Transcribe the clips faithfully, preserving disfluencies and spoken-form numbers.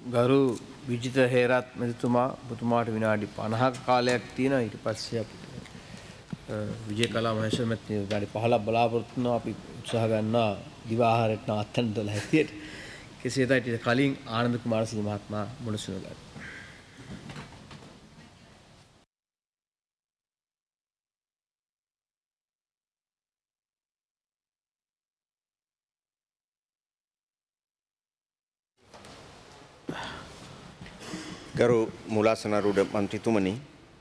ගරු විජිත හේරත් මැතිතුමා ඔබතුමාට විනාඩි පනහක කාලයක් තියෙනවා. ඊට පස්සේ අපි විජය කලා මහේශ්වර මැතිතුමා විනාඩි පහළොවක් බලාපොරොත්තු වෙනවා. අපි උත්සාහ ගන්නවා දිවාහාරයට නවත්තන්න දොළ හැටියට. කෙසේ වෙතත් ඊට කලින් ආනන්ද කුමාරසිංහ මහත්මයා මුණසුන ගන්නවා. ගරු මුලාසනරුඩ මන්ත්‍රීතුමනි,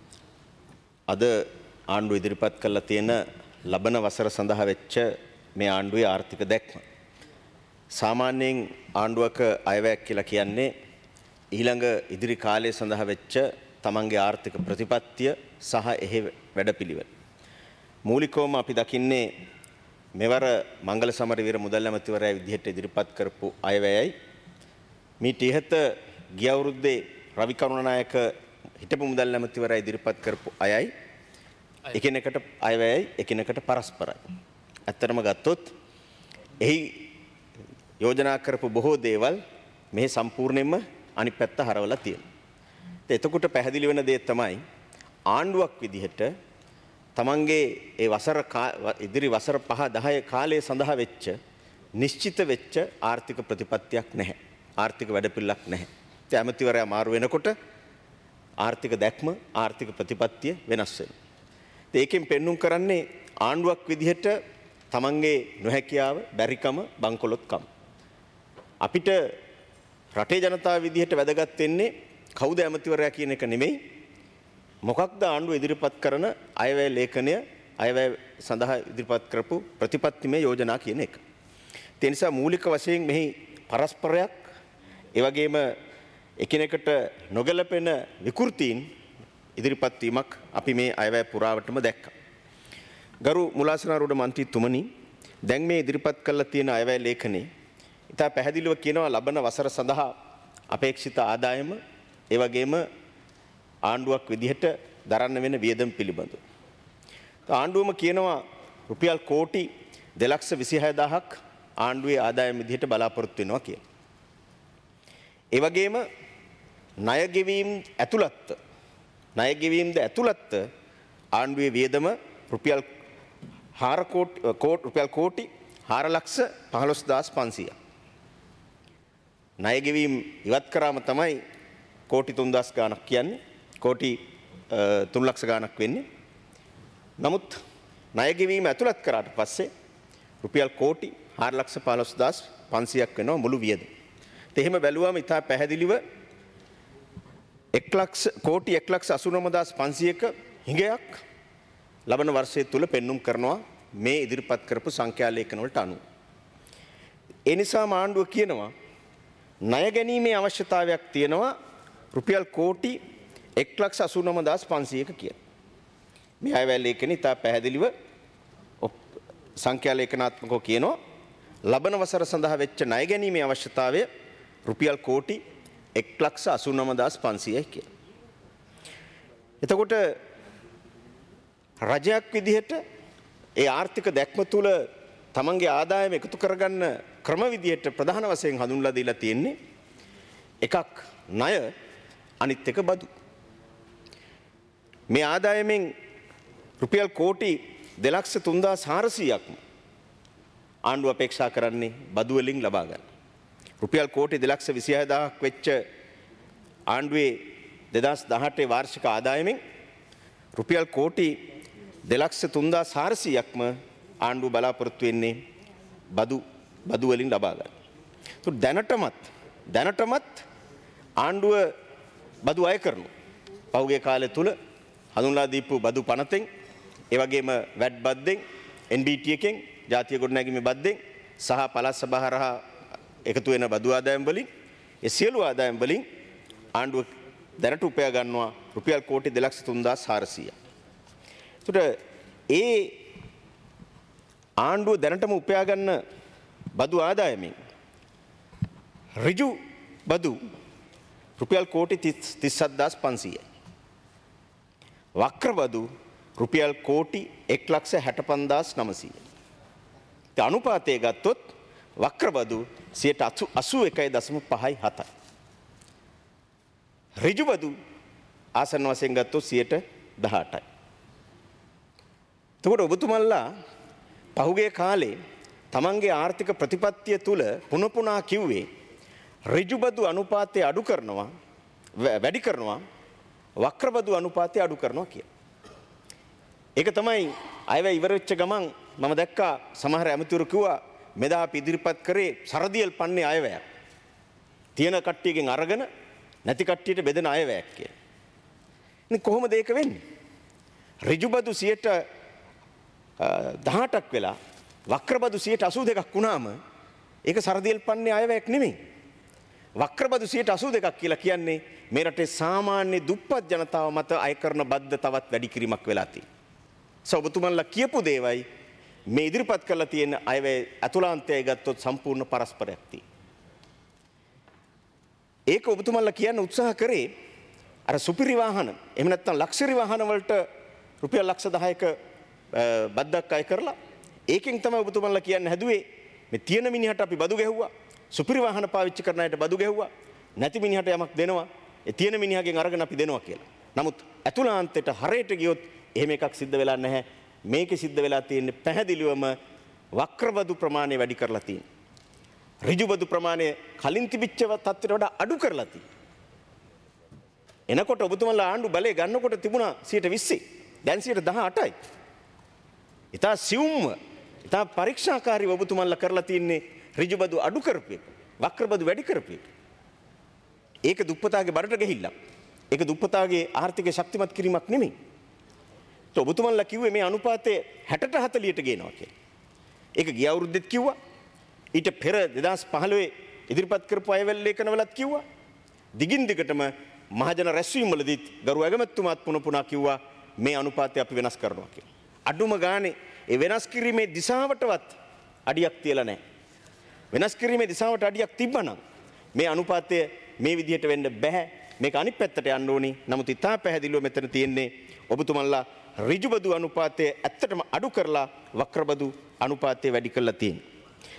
අද ආණ්ඩුව ඉදිරිපත් කළ තියෙන ලබන වසර සඳහා වෙච්ච මේ ආණ්ඩුවේ ආර්ථික දැක්ම. සාමාන්‍යයෙන් ආණ්ඩුවක අයවැයක් කියලා කියන්නේ ඊළඟ ඉදිරි කාලය සඳහා වෙච්ච තමන්ගේ ආර්ථික ප්‍රතිපත්තිය සහ එහි වැඩපිළිවෙල. මූලිකවම අපි දකින්නේ මෙවර මංගල සමරවීර මුදල් ඇමතිවරයා විදිහට ඉදිරිපත් කරපු අයවැයයි මීට ඉහත ගිය අවුරුද්දේ රවි කරුණානායක හිටපු මුදල් ඇමතිවරයා ඉදිරිපත් කරපු අයයි එකිනෙකට අයවැයයි එකිනෙකට පරස්පරයි. ඇත්තටම ගත්තොත් එහි යෝජනා කරපු බොහෝ දේවල් මේ සම්පූර්ණයෙන්ම අනිත් පැත්ත හරවලා තියෙනවා. එතකොට පැහැදිලි වෙන දේ තමයි ආණ්ඩුවක් විදිහට තමන්ගේ ඒ වසර ඉදිරි වසර පහ දහය කාලය සඳහා වෙච්ච නිශ්චිත වෙච්ච ආර්ථික ප්‍රතිපත්තියක් නැහැ. ආර්ථික වැඩපිළිවෙලක් නැහැ. ඒ ඇමතිවරයා මාරු වෙනකොට ආර්ථික දැක්ම ආර්ථික ප්‍රතිපත්තිය වෙනස් වෙනවා. ඒකෙන් පෙන්눔 කරන්නේ ආණ්ඩුවක් විදිහට තමන්ගේ නොහැකියාව, බැරිකම, බංකොලොත්කම. අපිට රටේ ජනතාව විදිහට වැදගත් වෙන්නේ කවුද ඇමතිවරයා කියන එක නෙමෙයි. මොකක්ද ආණ්ඩුව ඉදිරිපත් කරන අයවැය ලේඛනය, අයවැය සඳහා ඉදිරිපත් කරපු ප්‍රතිපත්තිමය යෝජනා කියන එක. ඒ නිසා මූලික වශයෙන් මෙහි පරස්පරයක්, ඒ වගේම එකිනෙකට නොගැලපෙන විකෘතීන් ඉදිරිපත් වීමක් අපි මේ අයවැය පුරාවටම දැක්කා. ගරු මුලාසනාරූඪ මන්ත්‍රීතුමනි, දැන් මේ ඉදිරිපත් කරලා තියෙන අයවැය ලේඛනයේ ඉතා පැහැදිලිව කියනවා ලබන වසර සඳහා අපේක්ෂිත ආදායම, ඒ වගේම ආණ්ඩුවක් විදිහට දරන්න වෙන වියදම් පිළිබඳව. ආණ්ඩුවම කියනවා රුපියල් කෝටි දෙලක්ෂ විසිහය දහසක් ආණ්ඩුවේ ආදායම විදිහට බලාපොරොත්තු වෙනවා කියලා. ඒ වගේම ණය ගෙවීම් ඇතුළත් ණය ගෙවීම්ද ඇතුළත් ආණ්ඩුවේ වියදම රුපියල් හාර කෝටි රුපියල් කෝටි හාර ලක්ෂ පහළොස් දහස් පන්සියයක්. ණය ගෙවීම් ඉවත් කරාම තමයි කෝටි තුන් දහස් ගාණක් කියන්නේ. කෝටි තුන් ලක්ෂ ගාණක් වෙන්නේ. නමුත් ණය ගෙවීම ඇතුළත් කරාට පස්සේ රුපියල් කෝටි හාර ලක්ෂ පහළොස් දහස් පන්සියයක් වෙනවා මුළු වියදම. එහෙම බැලුවම ඉතා පැහැදිලිව එක් ලක්ෂ කෝටි එක් ලක්ෂ අසූ නවය දහස් පන්සියයක හිඟයක් ලබන වර්ෂය තුල පෙන්눔 කරනවා මේ ඉදිරිපත් කරපු සංඛ්‍යා ලේඛන වලට අනුව. ඒ නිසාම ආණ්ඩුව කියනවා ණය ගැනීමේ අවශ්‍යතාවයක් තියෙනවා රුපියල් කෝටි එක් ලක්ෂ අසූ නවය දහස් පන්සියයක කියලා. මේ අයවැය ලේඛනේ ඉතා පැහැදිලිව සංඛ්‍යා ලේඛනාත්මකව කියනවා ලබන වසර සඳහා වෙච්ච ණය ගැනීමේ අවශ්‍යතාවය රුපියල් කෝටි එක් ලක්ෂ අසූ නවය දහස් පන්සියයයි කියලා. එතකොට රජයක් විදිහට ඒ ආර්ථික දැක්ම තුල තමන්ගේ ආදායම එකතු කරගන්න ක්‍රම විදිහට ප්‍රධාන වශයෙන් හඳුන්වලා දීලා තියෙන්නේ එකක් ණය, අනිත් එක බදු. මේ ආදායමෙන් රුපියල් කෝටි දෙලක්ෂ තුන් දහස් හාරසීයක්ම ආණ්ඩුව අපේක්ෂා කරන්නේ බදු වලින් ලබා ගන්න. රුපියල් කෝටි දෙලක්ෂ විසිහය දහසක් වෙච්ච ආණ්ඩුවේ දෙදහස් දහඅටේ වාර්ෂික ආදායමෙන් රුපියල් කෝටි දෙලක්ෂ තුන් දහස් හාරසීයක්ම ආණ්ඩුව බලාපොරොත්තු වෙන්නේ බදු බදු වලින් ලබා ගන්න. તો දැනටමත් දැනටමත් ආණ්ඩුව බදු අය කරනවා. පහුගිය කාලය තුල හඳුන්ලා දීපු බදු පනතෙන්, ඒ වගේම වැට් බද්දෙන්, එන් බී ටී එකෙන්, ජාතිය ගොඩනැගීමේ බද්දෙන් සහ පළාත් සභා හරහා එකතු වෙන බදු ආදායම් වලින් ඒ සියලු ආදායම් වලින් ආණ්ඩුව දැනට උපයා ගන්නවා රුපියල් කෝටි දෙලක්ෂ තුන් දහස් හාරසීයක්. ඒතර ඒ ආණ්ඩුව දැනටම උපයා ගන්න බදු ආදායමෙන් ඍජු බදු රුපියල් කෝටි තිස් හත් දහස් පන්සියයයි. වක්‍ර බදු රුපියල් කෝටි එක් ලක්ෂ හැට පන්දාස් නවසීයයි. ඒ අනුපාතය ගත්තොත් වක්‍ර බදු සියයට අසූ එකයි දශම පහයි හතයි. ඍජු බදු ආසන්න වශයෙන් ගත්තොත් සියයට දහඅටයි. එතකොට ඔබතුමන්ලා පහුගිය කාලේ තමන්ගේ ආර්ථික ප්‍රතිපත්තිය තුල පුන පුනා කිව්වේ ඍජු බදු අනුපාතය අඩු කරනවා වැඩි කරනවා වක්‍ර බදු අනුපාතය අඩු කරනවා කියලා. ඒක තමයි අයවැය ඉවර වෙච්ච ගමන් මම දැක්කා සමහර ඇමතිවරු කිව්වා මෙදා අපි ඉදිරිපත් කරේ සරදියල් පන්නේ අයවැයක්. තියෙන කට්ටියකින් අරගෙන නැති කට්ටියට බෙදෙන අයවැයක් කියලා. ඉතින් කොහොමද ඒක වෙන්නේ? ඍජු බදු සියයට දහඅටක් වෙලා වක්‍ර බදු සියයට අසූ දෙකක් වුණාම ඒක සරදියල් පන්නේ අයවැයක් නෙමෙයි. වක්‍ර බදු සියයට අසූ දෙකක් කියලා කියන්නේ මේ රටේ සාමාන්‍ය දුප්පත් ජනතාව මත අය කරන බද්ද තවත් වැඩි කිරීමක් වෙලා තියෙනවා. ඔබතුමන්ලා කියපු දේවයි මේ ඉදිරිපත් කරලා තියෙන අයවැය අතුලාන්තය ගත්තොත් සම්පූර්ණ පරස්පරයක් තියෙනවා. ඒක ඔබතුමන්ලා කියන්න උත්සාහ කරේ අර සුපිරි වාහන එහෙම නැත්නම් ලක්ෂරි වාහන වලට රුපියල් ලක්ෂ දහයක බද්දක් අය කරලා ඒකෙන් තමයි ඔබතුමන්ලා කියන්න හැදුවේ මේ තියෙන මිනිහට අපි බදු ගැහුවා සුපිරි වාහන පාවිච්චි කරන අයට බදු ගැහුවා නැති මිනිහට යමක් දෙනවා ඒ තියෙන මිනිහගෙන් අරගෙන අපි දෙනවා කියලා. නමුත් අතුලාන්තයට හරයට ගියොත් එහෙම එකක් සිද්ධ වෙලා නැහැ. මේකේ සිද්ධ වෙලා තියෙන්නේ පැහැදිලිවම වක්‍ර බදු ප්‍රමාණය වැඩි කරලා තියෙනවා. ඍජු බදු ප්‍රමාණය කලින් තිබිච්ච තත්ත්වයට වඩා අඩු කරලා තියෙනවා. එනකොට ඔබතුමන්ලා ආණ්ඩු බලය ගන්නකොට තිබුණා සියයට විස්සයි. දැන් සියයට දහඅටයි. ඉතා සියුම්ව ඉතා පරීක්ෂාකාරීව ඔබතුමන්ලා කරලා තියෙන්නේ ඍජු බදු අඩු කරපු එක. වක්‍ර බදු වැඩි කරපු එක. ඒක දුප්පතාගේ බඩට ගිහිල්ලා. ඒක දුප්පතාගේ ආර්ථිකය ශක්තිමත් කිරීමක් නෙමෙයි. તો ඔබතුමන්ලා කිව්වේ මේ අනුපාතය හැටට හතළියට ගේනවා කියලා. ඒක ගිය අවුරුද්දෙත් කිව්වා. ඊට පෙර දෙදහස් පහළොව ඉදිරිපත් කරපු අයවැල් ලේඛනවලත් කිව්වා. දිගින් දිගටම මහජන රැස්වීම් වලදීත් ගරු ඇගමැතිතුමාත් පුන පුනා කිව්වා මේ අනුපාතය අපි වෙනස් කරනවා කියලා. අඩුම ගානේ ඒ වෙනස් කිරීමේ දිශාවටවත් අඩියක් තියලා නැහැ. වෙනස් කිරීමේ දිශාවට අඩියක් තිබ්බනම් මේ අනුපාතය මේ විදිහට වෙන්න බෑ. මේක අනිත් පැත්තට යන්න ඕනි. නමුත් ඉතා පැහැදිලිව මෙතන තියෙන්නේ ඔබතුමන්ලා ඍජු බදු අනුපාතය ඇත්තටම අඩු කරලා වක්‍ර බදු අනුපාතය වැඩි කරලා තියෙනවා.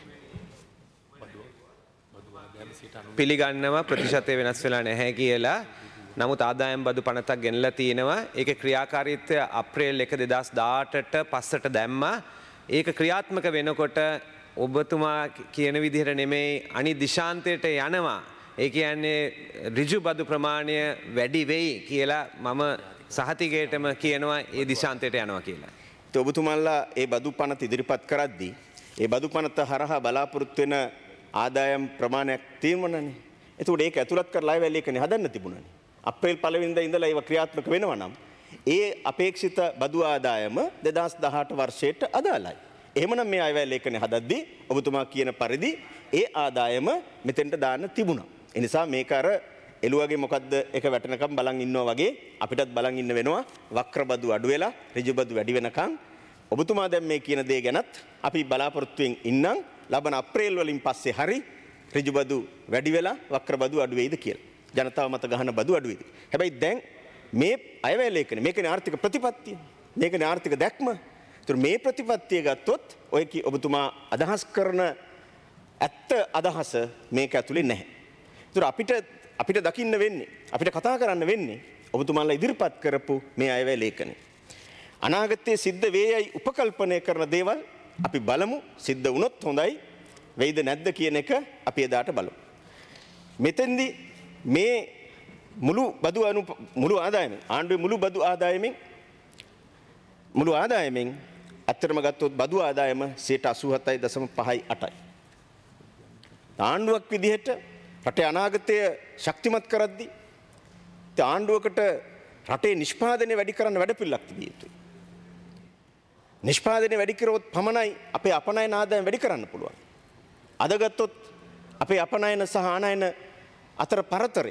පිළිගන්නවා ප්‍රතිශතය වෙනස් වෙලා නැහැ කියලා. නමුත් ආදායම් බදු පනතක් ගෙනලා තියෙනවා. ඒකේ ක්‍රියාකාරීත්වය අප්‍රේල් එක දෙදහස් දහඅටට පස්සට දැම්මා. ඒක ක්‍රියාත්මක වෙනකොට ඔබතුමා කියන විදිහට නෙමෙයි අනිත් දිශාන්තයට යනවා. ඒ කියන්නේ ඍජු බදු ප්‍රමාණය වැඩි වෙයි කියලා මම සහතිකයටම කියනවා ඒ දිශාන්තයට යනවා කියලා. ඒ ඔබතුමාලා ඒ බදු පනත ඉදිරිපත් කරද්දී ඒ බදු පනත හරහා බලාපොරොත්තු වෙන ආදායම් ප්‍රමාණයක් තියෙනවනේ. එතකොට ඒක ඇතුළත් කරලා අයවැය ලේඛනේ හදන්න තිබුණානේ. අප්‍රේල් පළවෙනිදා ඉඳලා ඒව ක්‍රියාත්මක වෙනවා නම් ඒ අපේක්ෂිත බදු ආදායම දෙදහස් දහඅට වර්ෂයට අදාළයි. එහෙමනම් මේ අයවැය ලේඛනේ හදද්දී ඔබතුමා කියන පරිදි ඒ ආදායම මෙතෙන්ට දාන්න තිබුණා. ඒ නිසා මේක අර එළුවගේ මොකද්ද එක වැටෙනකම් බලන් ඉන්නවා වගේ අපිටත් බලන් ඉන්න වෙනවා. වක්‍ර බදු අඩු වෙලා ඍජු බදු වැඩි වෙනකම් ඔබතුමා දැන් මේ කියන දේ ගැනත් අපි බලාපොරොත්තුෙන් ඉන්නම්. ලබන අප්‍රේල් වලින් පස්සේ හරි ඍජු බදු වැඩි වෙලා වක්‍ර බදු අඩු වෙයිද කියලා. ජනතාව මත ගහන බදු අඩු වෙයිද. හැබැයි දැන් මේ අයවැය ලේඛනේ මේකනේ ආර්ථික ප්‍රතිපත්තිය. මේකනේ ආර්ථික දැක්ම. ඒතර මේ ප්‍රතිපත්තිය ගත්තොත් ඔය කි ඔබතුමා අදහස් කරන ඇත්ත අදහස මේක ඇතුලේ නැහැ. ඒතර අපිට අපිට දකින්න වෙන්නේ අපිට කතා කරන්න වෙන්නේ ඔබතුමාලා ඉදිරිපත් කරපු මේ අයවැය ලේඛනේ. අනාගතයේ සිද්ධ වේයයි උපකල්පනය කරන දේවල් අපි බලමු. සිද්ධ වුණොත් හොඳයි වෙයිද නැද්ද කියන එක අපි එදාට බලමු. මෙතෙන්දී මේ මුළු බදු අනු මුළු ආදායමෙන් ආණ්ඩුවේ මුළු බදු ආදායමෙන් මුළු ආදායමෙන් අත්‍තරම ගත්තොත් බදු ආදායම සියයට අසූ හතයි දශම පහයි අටයි. ආණ්ඩුවක් විදිහට රටේ අනාගතය ශක්තිමත් කරද්දී ආණ්ඩුවකට රටේ නිෂ්පාදනය වැඩි කරන්න වැඩපිළිවෙලක් තිබිය යුතුයි. නිෂ්පාදනය වැඩි කරොත් පමණයි අපේ අපනයන ආදායම වැඩි කරන්න පුළුවන්. අද ගත්තොත් අපේ අපනයන සහ ආනයන අතර පරතරය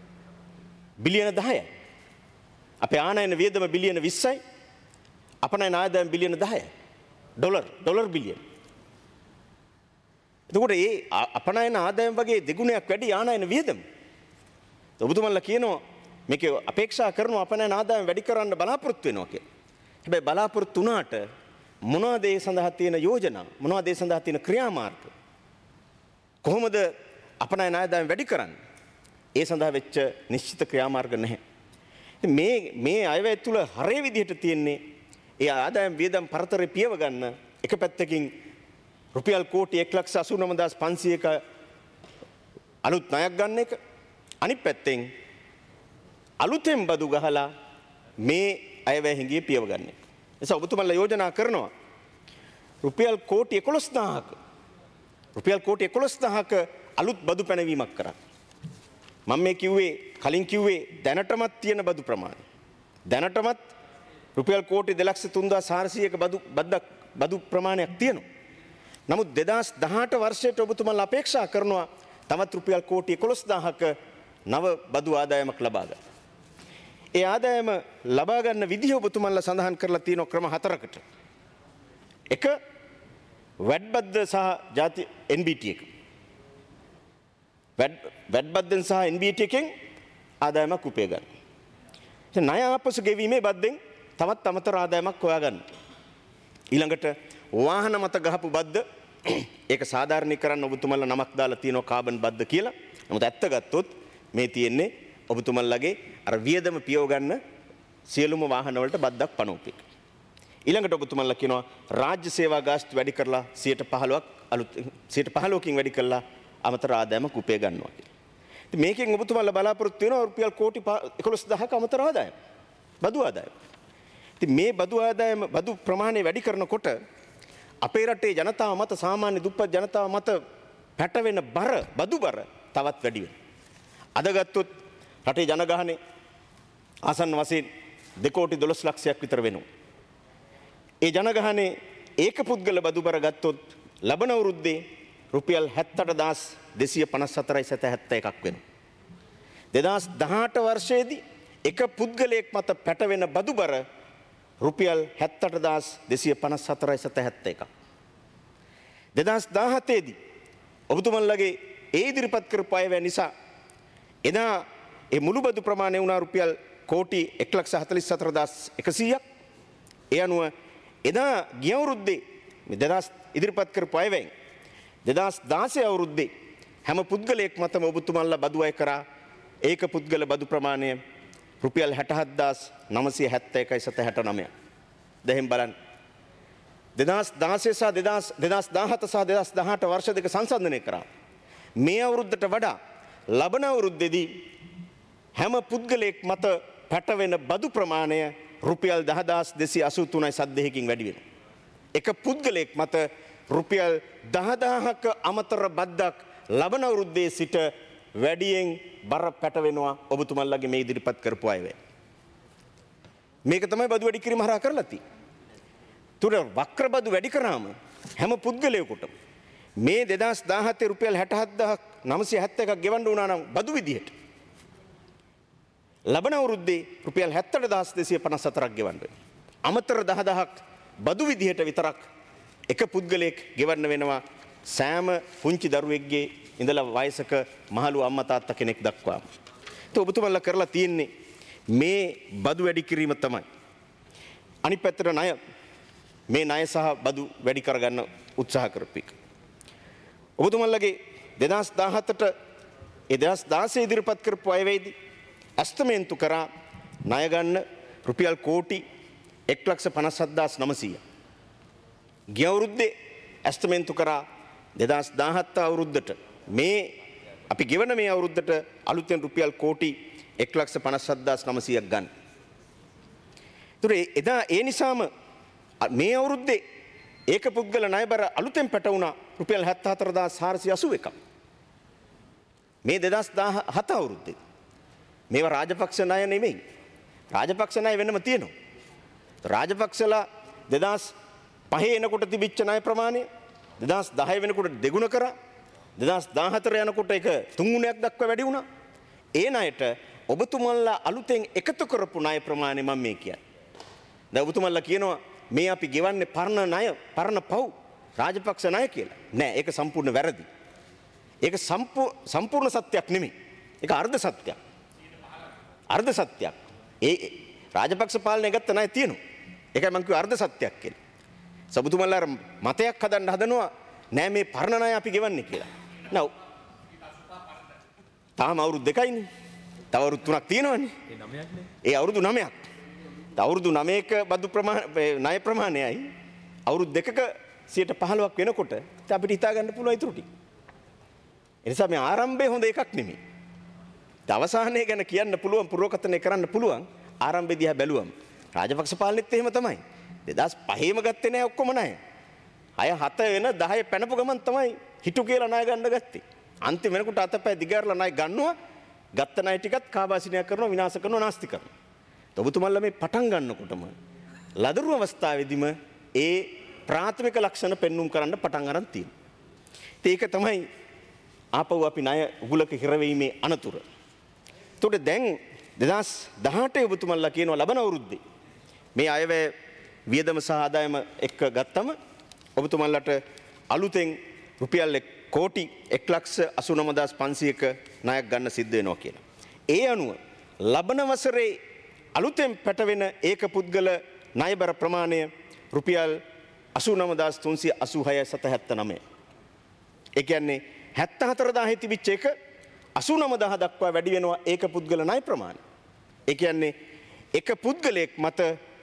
බිලියන දහයයි. අපේ ආනයන වියදම බිලියන විස්සයි. අපනයන ආදායම බිලියන දහයයි. ඩොලර් ඩොලර් බිලියන. එතකොට මේ අපනයන ආදායම වගේ දෙගුණයක් වැඩි ආනයන වියදම. ඔබතුමන්ලා කියනවා මේක අපේක්ෂා කරනවා අපනයන ආදායම වැඩි කරන්න බලාපොරොත්තු වෙනවා කියලා. හැබැයි බලාපොරොත්තු වුණාට මොනවද ඒ සඳහා තියෙන යෝජනා? මොනවද ඒ සඳහා තියෙන ක්‍රියාමාර්ග? කොහොමද අපනයන ආදායම වැඩි කරන්නේ? ඒ සඳහා වෙච්ච නිශ්චිත ක්‍රියාමාර්ග නැහැ. මේ මේ අයවැය තුල හරය විදිහට තියෙන්නේ ඒ ආදායම් වියදම් පරතරය පියව ගන්න එක පැත්තකින් රුපියල් කෝටි එක ලක්ෂ අසූ නවය හදාස් පන්සියයක අලුත් ණයක් ගන්න එක. අනිත් පැත්තෙන් අලුතෙන් බදු ගහලා මේ අයවැය හිඟියේ පියව ගන්න එක. එනිසා ඔබතුමන්ලා යෝජනා කරනවා රුපියල් කෝටි එකොළොස් දහසක රුපියල් කෝටි එකොළොස් දහසක අලුත් බදු පැනවීමක් කරා. මම මේ කිව්වේ කලින් කිව්වේ දැනටමත් තියෙන බදු ප්‍රමාණය. දැනටමත් රුපියල් කෝටි දෙලක්ෂ තුන්දාස් හාරසියයක බදු බද්දක් බදු ප්‍රමාණයක් තියෙනවා. නමුත් දෙදාස් දහඅට වර්ෂයට ඔබතුමන්ලා අපේක්ෂා කරනවා තවත් රුපියල් කෝටි එකොළොස් දහසක නව බදු ආදායමක් ලබා ගන්න. ඒ ආදායම ලබා ගන්න විදිහ ඔබතුමන්ලා සඳහන් කරලා තියෙන ක්‍රම හතරකට. එක වැඩ් බද්ද සහ ජාති එන් බී ටී එක. වැඩ් වැඩ් බද්දෙන් සහ එන් බී ටී එකෙන් ආදායමක් උපය ගන්න. ඉතින් ණය ආපසු ගෙවීමේ බද්දෙන් තවත් අමතර ආදායමක් හොයා ගන්න. ඊළඟට වාහන මත ගහපු බද්ද ඒක සාධාරණීකරන්න ඔබතුමන්ලා නමක් දාලා තියෙනවා කාබන් බද්ද කියලා. නමුත් ඇත්ත ගත්තොත් මේ තියෙන්නේ ඔබතුමන්ලගේ අර වියදම පියව ගන්න සියලුම වාහන වලට බද්දක් පනවපු එක. ඊළඟට ඔබතුමන්ලා කියනවා රාජ්‍ය සේවා ගාස්තු වැඩි කරලා සියයට පහළොවක් අලුත් සියයට පහළොවකින් වැඩි කරලා අමතර ආදායමක් උපය ගන්නවා කියලා. ඉතින් මේකෙන් ඔබතුමන්ලා බලාපොරොත්තු වෙනවා රුපියල් කෝටි එකොළොස් දහසක අමතර ආදායම. බදු ආදායම. ඉතින් මේ බදු ආදායම බදු ප්‍රමාණය වැඩි කරනකොට අපේ රටේ ජනතාව මත සාමාන්‍ය දුප්පත් ජනතාව මත පැටවෙන බර බදු බර තවත් වැඩි වෙනවා. අද ගත්තොත් රටේ ජනගහනේ ආසන්න වශයෙන් දෙකෝටි දොළොස් ලක්ෂයක් විතර වෙනවා. ඒ ජනගහනේ ඒක පුද්ගල බදු බර ගත්තොත් ලබන අවුරුද්දේ රුපියල් හැත්තෑ අට හදාස් දෙසිය පනස් හතරයි සැත හැත්තෑ එකක් වෙනවා. දෙදාස් දහඅට වර්ෂයේදී එක පුද්ගලයෙක් මත පැටවෙන බදු බර රුපියල් හැත්තෑ අට හදාස් දෙසිය පනස් හතරයි සැත හැත්තෑ එකක්. දෙදාස් දාහතේ දී ඔබතුමන්ලගේ ඒ ඉදිරිපත් කරපු අයවැය නිසා එදා ඒ මුළු බදු ප්‍රමාණය වුණා රුපියල් කෝටි එක ලක්ෂ හතළිස් හතර හදාස් එකසීයක්. ඒ අනුව එදා ගිය අවුරුද්දේ මේ දෙදාස් ඉදිරිපත් කරපු අයවැයෙන් දෙදාස් දාසය අවුරුද්දේ හැම පුද්ගලයෙක් මතම ඔබතුමන්ලා බදු අය කරා ඒක පුද්ගල බදු ප්‍රමාණය රුපියල් හැට හත් හදාස් නවසිය හැත්තෑ එකයි සැත හැට නවය. දැන් බලන්න දෙදාස් දාසය සහ දෙදාස් දාහත සහ දෙදාස් දහඅට වර්ෂ දෙක සංසන්දනය කරා. මේ අවුරුද්දට වඩා ලබන අවුරුද්දේදී හැම පුද්ගලයෙක් මත පැටවෙන බදු ප්‍රමාණය රුපියල් දහදාස් දෙසිය අසූ තුනයි සද්දෙහකින් වැඩි වෙනවා. එක පුද්ගලයෙක් මත රුපියල් දහදාහක අමතර බද්දක් ලබන අවුරුද්දේ සිට වැඩියෙන් බර පැටවෙනවා ඔබතුමන්ලගේ මේ ඉදිරිපත් කරපු අයවැය. මේක තමයි බදු වැඩි කිරීම හරහා කරලා තියෙන්නේ. තුර වක්‍ර බදු වැඩි කරාම හැම පුද්ගලයෙකුටම මේ දෙදාස් දාහතේ රුපියල් හැට හත් හදාස් නවසිය හැත්තෑ එකක් ගෙවන්න වුණා නම් බදු විදිහට ලබන අවුරුද්දේ රුපියල් හැත්තෑ අට හදාස් දෙසිය පනස් හතරක් ගෙවන්න වෙනවා. අමතර දහදහක් බදු විදිහට විතරක් එක පුද්ගලයෙක් ගෙවන්න වෙනවා සෑම පුංචි දරුවෙක්ගේ ඉඳලා වයසක මහලු අම්මා තාත්තා කෙනෙක් දක්වාම. ඒක ඔබතුමන්ලා කරලා තියෙන්නේ මේ බදු වැඩි කිරීම තමයි. අනිත් පැත්තට ණය මේ ණය සහ බදු වැඩි කරගන්න උත්සාහ කරපු එක. ඔබතුමන්ලගේ දෙදාස් දාහතට ඒ දෙදාස් දාසය ඉදිරිපත් කරපු අයවැයේදී ඇස්තමේන්තු කරා ණය ගන්න රුපියල් කෝටි එක ලක්ෂ පනස් හදාස් නවසිය. ගිය අවුරුද්දේ ඇස්තමේන්තු කරා දෙදාස් දාහත අවුරුද්දට මේ අපි ගෙවන මේ අවුරුද්දට අලුතෙන් රුපියල් කෝටි එක ලක්ෂ පනස් හදාස් නවසියක් ගන්න. ඒතර එදා ඒ නිසාම මේ අවුරුද්දේ ඒක පුද්ගල ණය බර අලුතෙන් පැටවුණා රුපියල් හැත්තෑ හතර හදාස් හාරසිය අසූ එකක්. මේ දෙදාස් දාහත අවුරුද්දේ මේවා රාජපක්ෂ ණය නෙමෙයි. රාජපක්ෂ ණය වෙනම තියෙනවා. රාජපක්ෂලා දෙදාස් පහේ එනකොට තිබිච්ච ණය ප්‍රමාණය දෙදාස් දහය වෙනකොට දෙගුණ කරා. දෙදාස් දාහතර යනකොට ඒක තුන් ගුණයක් දක්වා වැඩි වුණා. ඒ ණයට ඔබතුමන්ලා අලුතෙන් එකතු කරපු ණය ප්‍රමාණය මම මේ කියන්නේ. දැන් ඔබතුමන්ලා කියනවා මේ අපි ගෙවන්නේ පරණ ණය, පරණ පව් රාජපක්ෂ ණය කියලා. නෑ ඒක සම්පූර්ණ වැරදි. ඒක සම්පූර්ණ සත්‍යයක් නෙමෙයි. ඒක අර්ධ සත්‍යයක්. අර්ධ සත්‍යයක්. ඒ රාජපක්ෂ පාලනය ගත්ත ණය තියෙනවා. ඒකයි මම කිව්වේ අර්ධ සත්‍යයක් කියලා. සබතුමල්ලා මතයක් හදන්න හදනවා නෑ මේ පරණ ණය අපි ගෙවන්නේ කියලා. නෑ තාම අවුරුදු දෙකයිනේ. තව අවුරුදු තුනක් තියෙනවනේ. ඒ අවුරුදු නවයක්. අවුරුදු නවයක බදු ප්‍රමාණ ණය ප්‍රමාණයයි අවුරුදු දෙකක සියයට පහළොවක් වෙනකොට අපිට හිතා ගන්න පුළුවන් ඊටු ටික. ඒ නිසා මේ ආරම්භය හොඳ එකක් නෙමෙයි. අවසානයේ ගැන කියන්න පුළුවන් පුරෝකතනය කරන්න පුළුවන් ආරම්භය දිහා බැලුවම. රාජපක්ෂ පාලනෙත් එහෙම තමයි. දෙදාස් පහේම ගත්තේ නැහැ ඔක්කොම ණය. හය හත වෙන දහය පැනපු ගමන් තමයි හිටු කියලා ණය ගන්න ගත්තේ. අන්තිම වෙනකොට අතපය දිගාරලා ණය ගන්නවා. ගත්ත ණය ටිකත් කාබාසිනිය කරනවා විනාශ කරනවා නාස්ති කරනවා. ඔබතුමන්ලා මේ පටන් ගන්නකොටම ලදරු අවස්ථාවේදීම ඒ ප්‍රාථමික ලක්ෂණ පෙන්눔 කරන්න පටන් අරන් තියෙනවා. ඒක තමයි ආපහු අපි ණය උගුලක හිරවීමේ අනතුර. එතකොට දැන් දෙදාස් දහඅට ඔබතුමන්ලා කියනවා ලබන අවුරුද්දේ මේ අයවැය වියදම සහ ආදායම එක්ක ගත්තම ඔබතුමන්ලට අලුතෙන් රුපියල් කෝටි එක් ලක්ෂ අසූ නවය හදාස් පන්සියයක ණයක් ගන්න සිද්ධ වෙනවා කියලා. ඒ අනුව ලබන වසරේ අලුතෙන් පැටවෙන ඒක පුද්ගල ණයබර ප්‍රමාණය රුපියල් අසූ නවය හදාස් තුන්සිය අසූ හය සත හැත්තෑ නවය. ඒ කියන්නේ හැත්තෑ හතර දාහේ තිබිච්ච එක අසූ නවය දාහ දක්වා වැඩි වෙනවා ඒක පුද්ගල ණය ප්‍රමාණය. ඒ කියන්නේ එක පුද්ගලයෙක් මත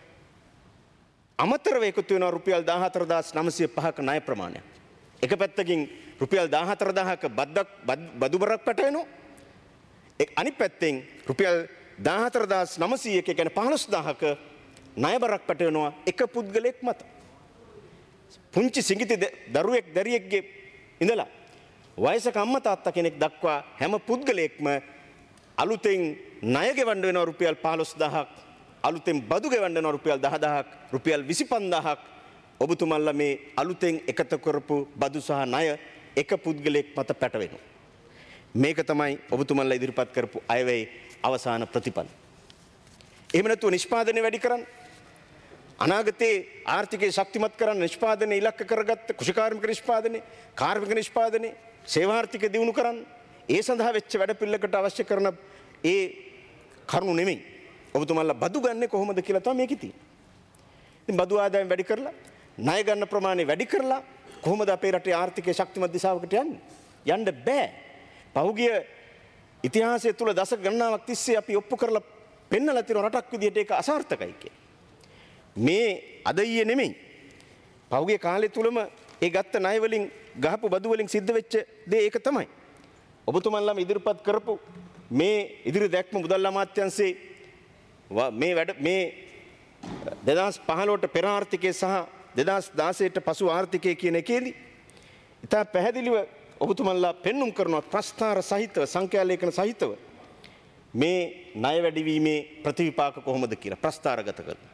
අමතරව එකතු වෙනවා රුපියල් දාහතර හදාස් නවසිය පහක ණය ප්‍රමාණයක්. එක පැත්තකින් රුපියල් දාහතර දාහක බද්දක් බදු බරක් පැටවෙනවා. ඒ අනිත් පැත්තෙන් රුපියල් දාහතර හදාස් නවසිය කියන්නේ පහළොස් දාහක ණය බරක් පැටවෙනවා එක පුද්ගලයෙක් මත. පුංචි සිඟිති දරුවෙක් දැරියෙක්ගේ ඉඳලා වයසක අම්මා තාත්තා කෙනෙක් දක්වා හැම පුද්ගලයෙක්ම අලුතෙන් ණය ගෙවන්න වෙනවා රුපියල් පහළොස් දාහක්, අලුතෙන් බදු ගෙවන්න වෙනවා රුපියල් දහ දාහක්, රුපියල් විසි පන්දාහක් ඔබතුමන්ලා මේ අලුතෙන් එකතු කරපු බදු සහ ණය එක පුද්ගලයෙක් මත පැටවෙනවා. මේක තමයි ඔබතුමන්ලා ඉදිරිපත් කරපු අයවැය අවසාන ප්‍රතිඵල. එහෙම නැතුව නිෂ්පාදනය වැඩි කරන්න, අනාගතයේ ආර්ථිකය ශක්තිමත් කරන්න නිෂ්පාදනය ඉලක්ක කරගත්ත කෘෂිකාර්මික නිෂ්පාදනය, කාර්මික නිෂ්පාදනය, සේවාර්ථිකය දියුණු කරන්න, ඒ සඳහා වෙච්ච වැඩපිළිවෙලකට අවශ්‍ය කරන ඒ කරුණු නෙමෙයි. ඔබතුමන්ලා බදු ගන්නේ කොහොමද කියලා තමයි මේකේ තියෙන්නේ. ඉතින් බදු ආදායම් වැඩි කරලා, ණය ගන්න ප්‍රමාණය වැඩි කරලා කොහොමද අපේ රටේ ආර්ථිකය ශක්තිමත් දිශාවකට යන්නේ? යන්න බෑ. පහුගිය ඉතිහාසය තුල දශක ගණනාවක් තිස්සේ අපි ඔප්පු කරලා පෙන්නලා තියෙන රටක් විදිහට ඒක අසාර්ථකයි කියලා. මේ අද ඊයේ නෙමෙයි. පහුගිය කාලය තුලම ඒ ගත්ත ණය වලින් ගහපු බදු වලින් සිද්ධ වෙච්ච දේ ඒක තමයි. ඔබතුමන්ලාම ඉදිරිපත් කරපු මේ ඉදිරි දැක්ම මුදල් අමාත්‍යාංශයේ මේ වැඩ මේ දෙදාස් පහළොවට පෙර ආර්ථිකය සහ දෙදාස් දාසයට පසු ආර්ථිකය කියන එකේදී ඉතා පැහැදිලිව ඔබතුමන්ලා පෙන්눔 කරනවා ප්‍රස්ථාර සහිතව සංඛ්‍යාලේඛන සහිතව මේ ණය වැඩිවීමේ ප්‍රතිවිපාක කොහොමද කියලා ප්‍රස්ථාරගත කරනවා.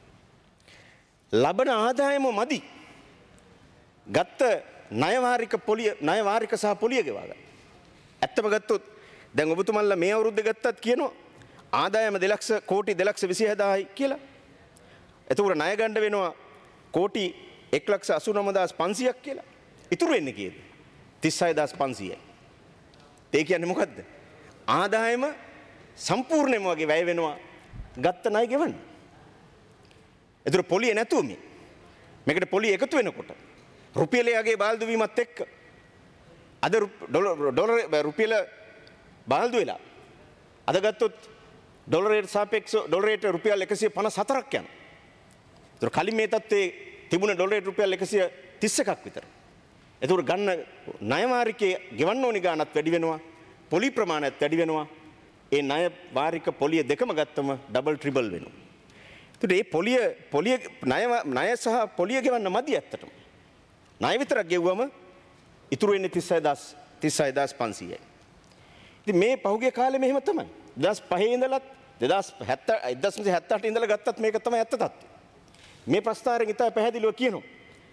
ලබන ආදායම මදි. ගත්ත ණය වාරික පොලිය ණය වාරික සහ පොලිය ගෙවා ගන්න. ඇත්තම ගත්තොත් දැන් ඔබතුමන්ලා මේ අවුරුද්දේ ගත්තත් කියනවා ආදායම දෙලක්ෂ කෝටි දෙලක්ෂ විසි හදායි කියලා. එතකොට ණය ගන්න වෙනවා කෝටි එක් ලක්ෂ අසූ නවය හදාස් පන්සියයක් කියලා. ඉතුරු වෙන්නේ කීයද? තිස් හය හදාස් පන්සියයි. ඒ කියන්නේ මොකද්ද? ආදායම සම්පූර්ණයෙන්ම වගේ වැය වෙනවා ගත්ත ණය ගෙවන්න. එතකොට පොලිය නැතුව මේ. මේකට පොලිය එකතු වෙනකොට රුපියලයේ බාල්දු වීමත් එක්ක අද ඩොලර් රුපියල බාල්දු වෙලා අද ගත්තොත් ඩොලරයට සාපේක්ෂව ඩොලරයට රුපියල් එකසිය පනස් හතරක් යනවා. ඒතර කලින් මේ තත්ත්වයේ තිබුණ ඩොලරයට රුපියල් එකසිය තිස් එකක් විතර. ඒතර ගන්න ණය වාරිකයේ ගෙවන්න ඕනි ගාණත් වැඩි වෙනවා. පොලි ප්‍රමාණයත් වැඩි වෙනවා. ඒ ණය වාරික පොලිය දෙකම ගත්තම ඩබල් ට්‍රිබල් වෙනවා. ඒතර මේ පොලිය පොලිය ණය ණය සහ පොලිය ගෙවන්න මදි ඇත්තටම. ණය විතරක් ගෙවුවම ඉතුරු වෙන්නේ තිස් හය හදාස් තිස් හය හදාස් පන්සියයි. ඉතින් මේ පහුගිය කාලේ මෙහෙම තමයි. දෙදාස් පහේ ඉඳලත් දෙදාස් හැත්තෑ එක්දහස් නවසිය හැත්තෑ අට ඉඳලා ගත්තත් මේක තමයි ඇත්ත තත්ත්වය. මේ ප්‍රස්ථාරයෙන් ඉතා පැහැදිලිව කියනවා.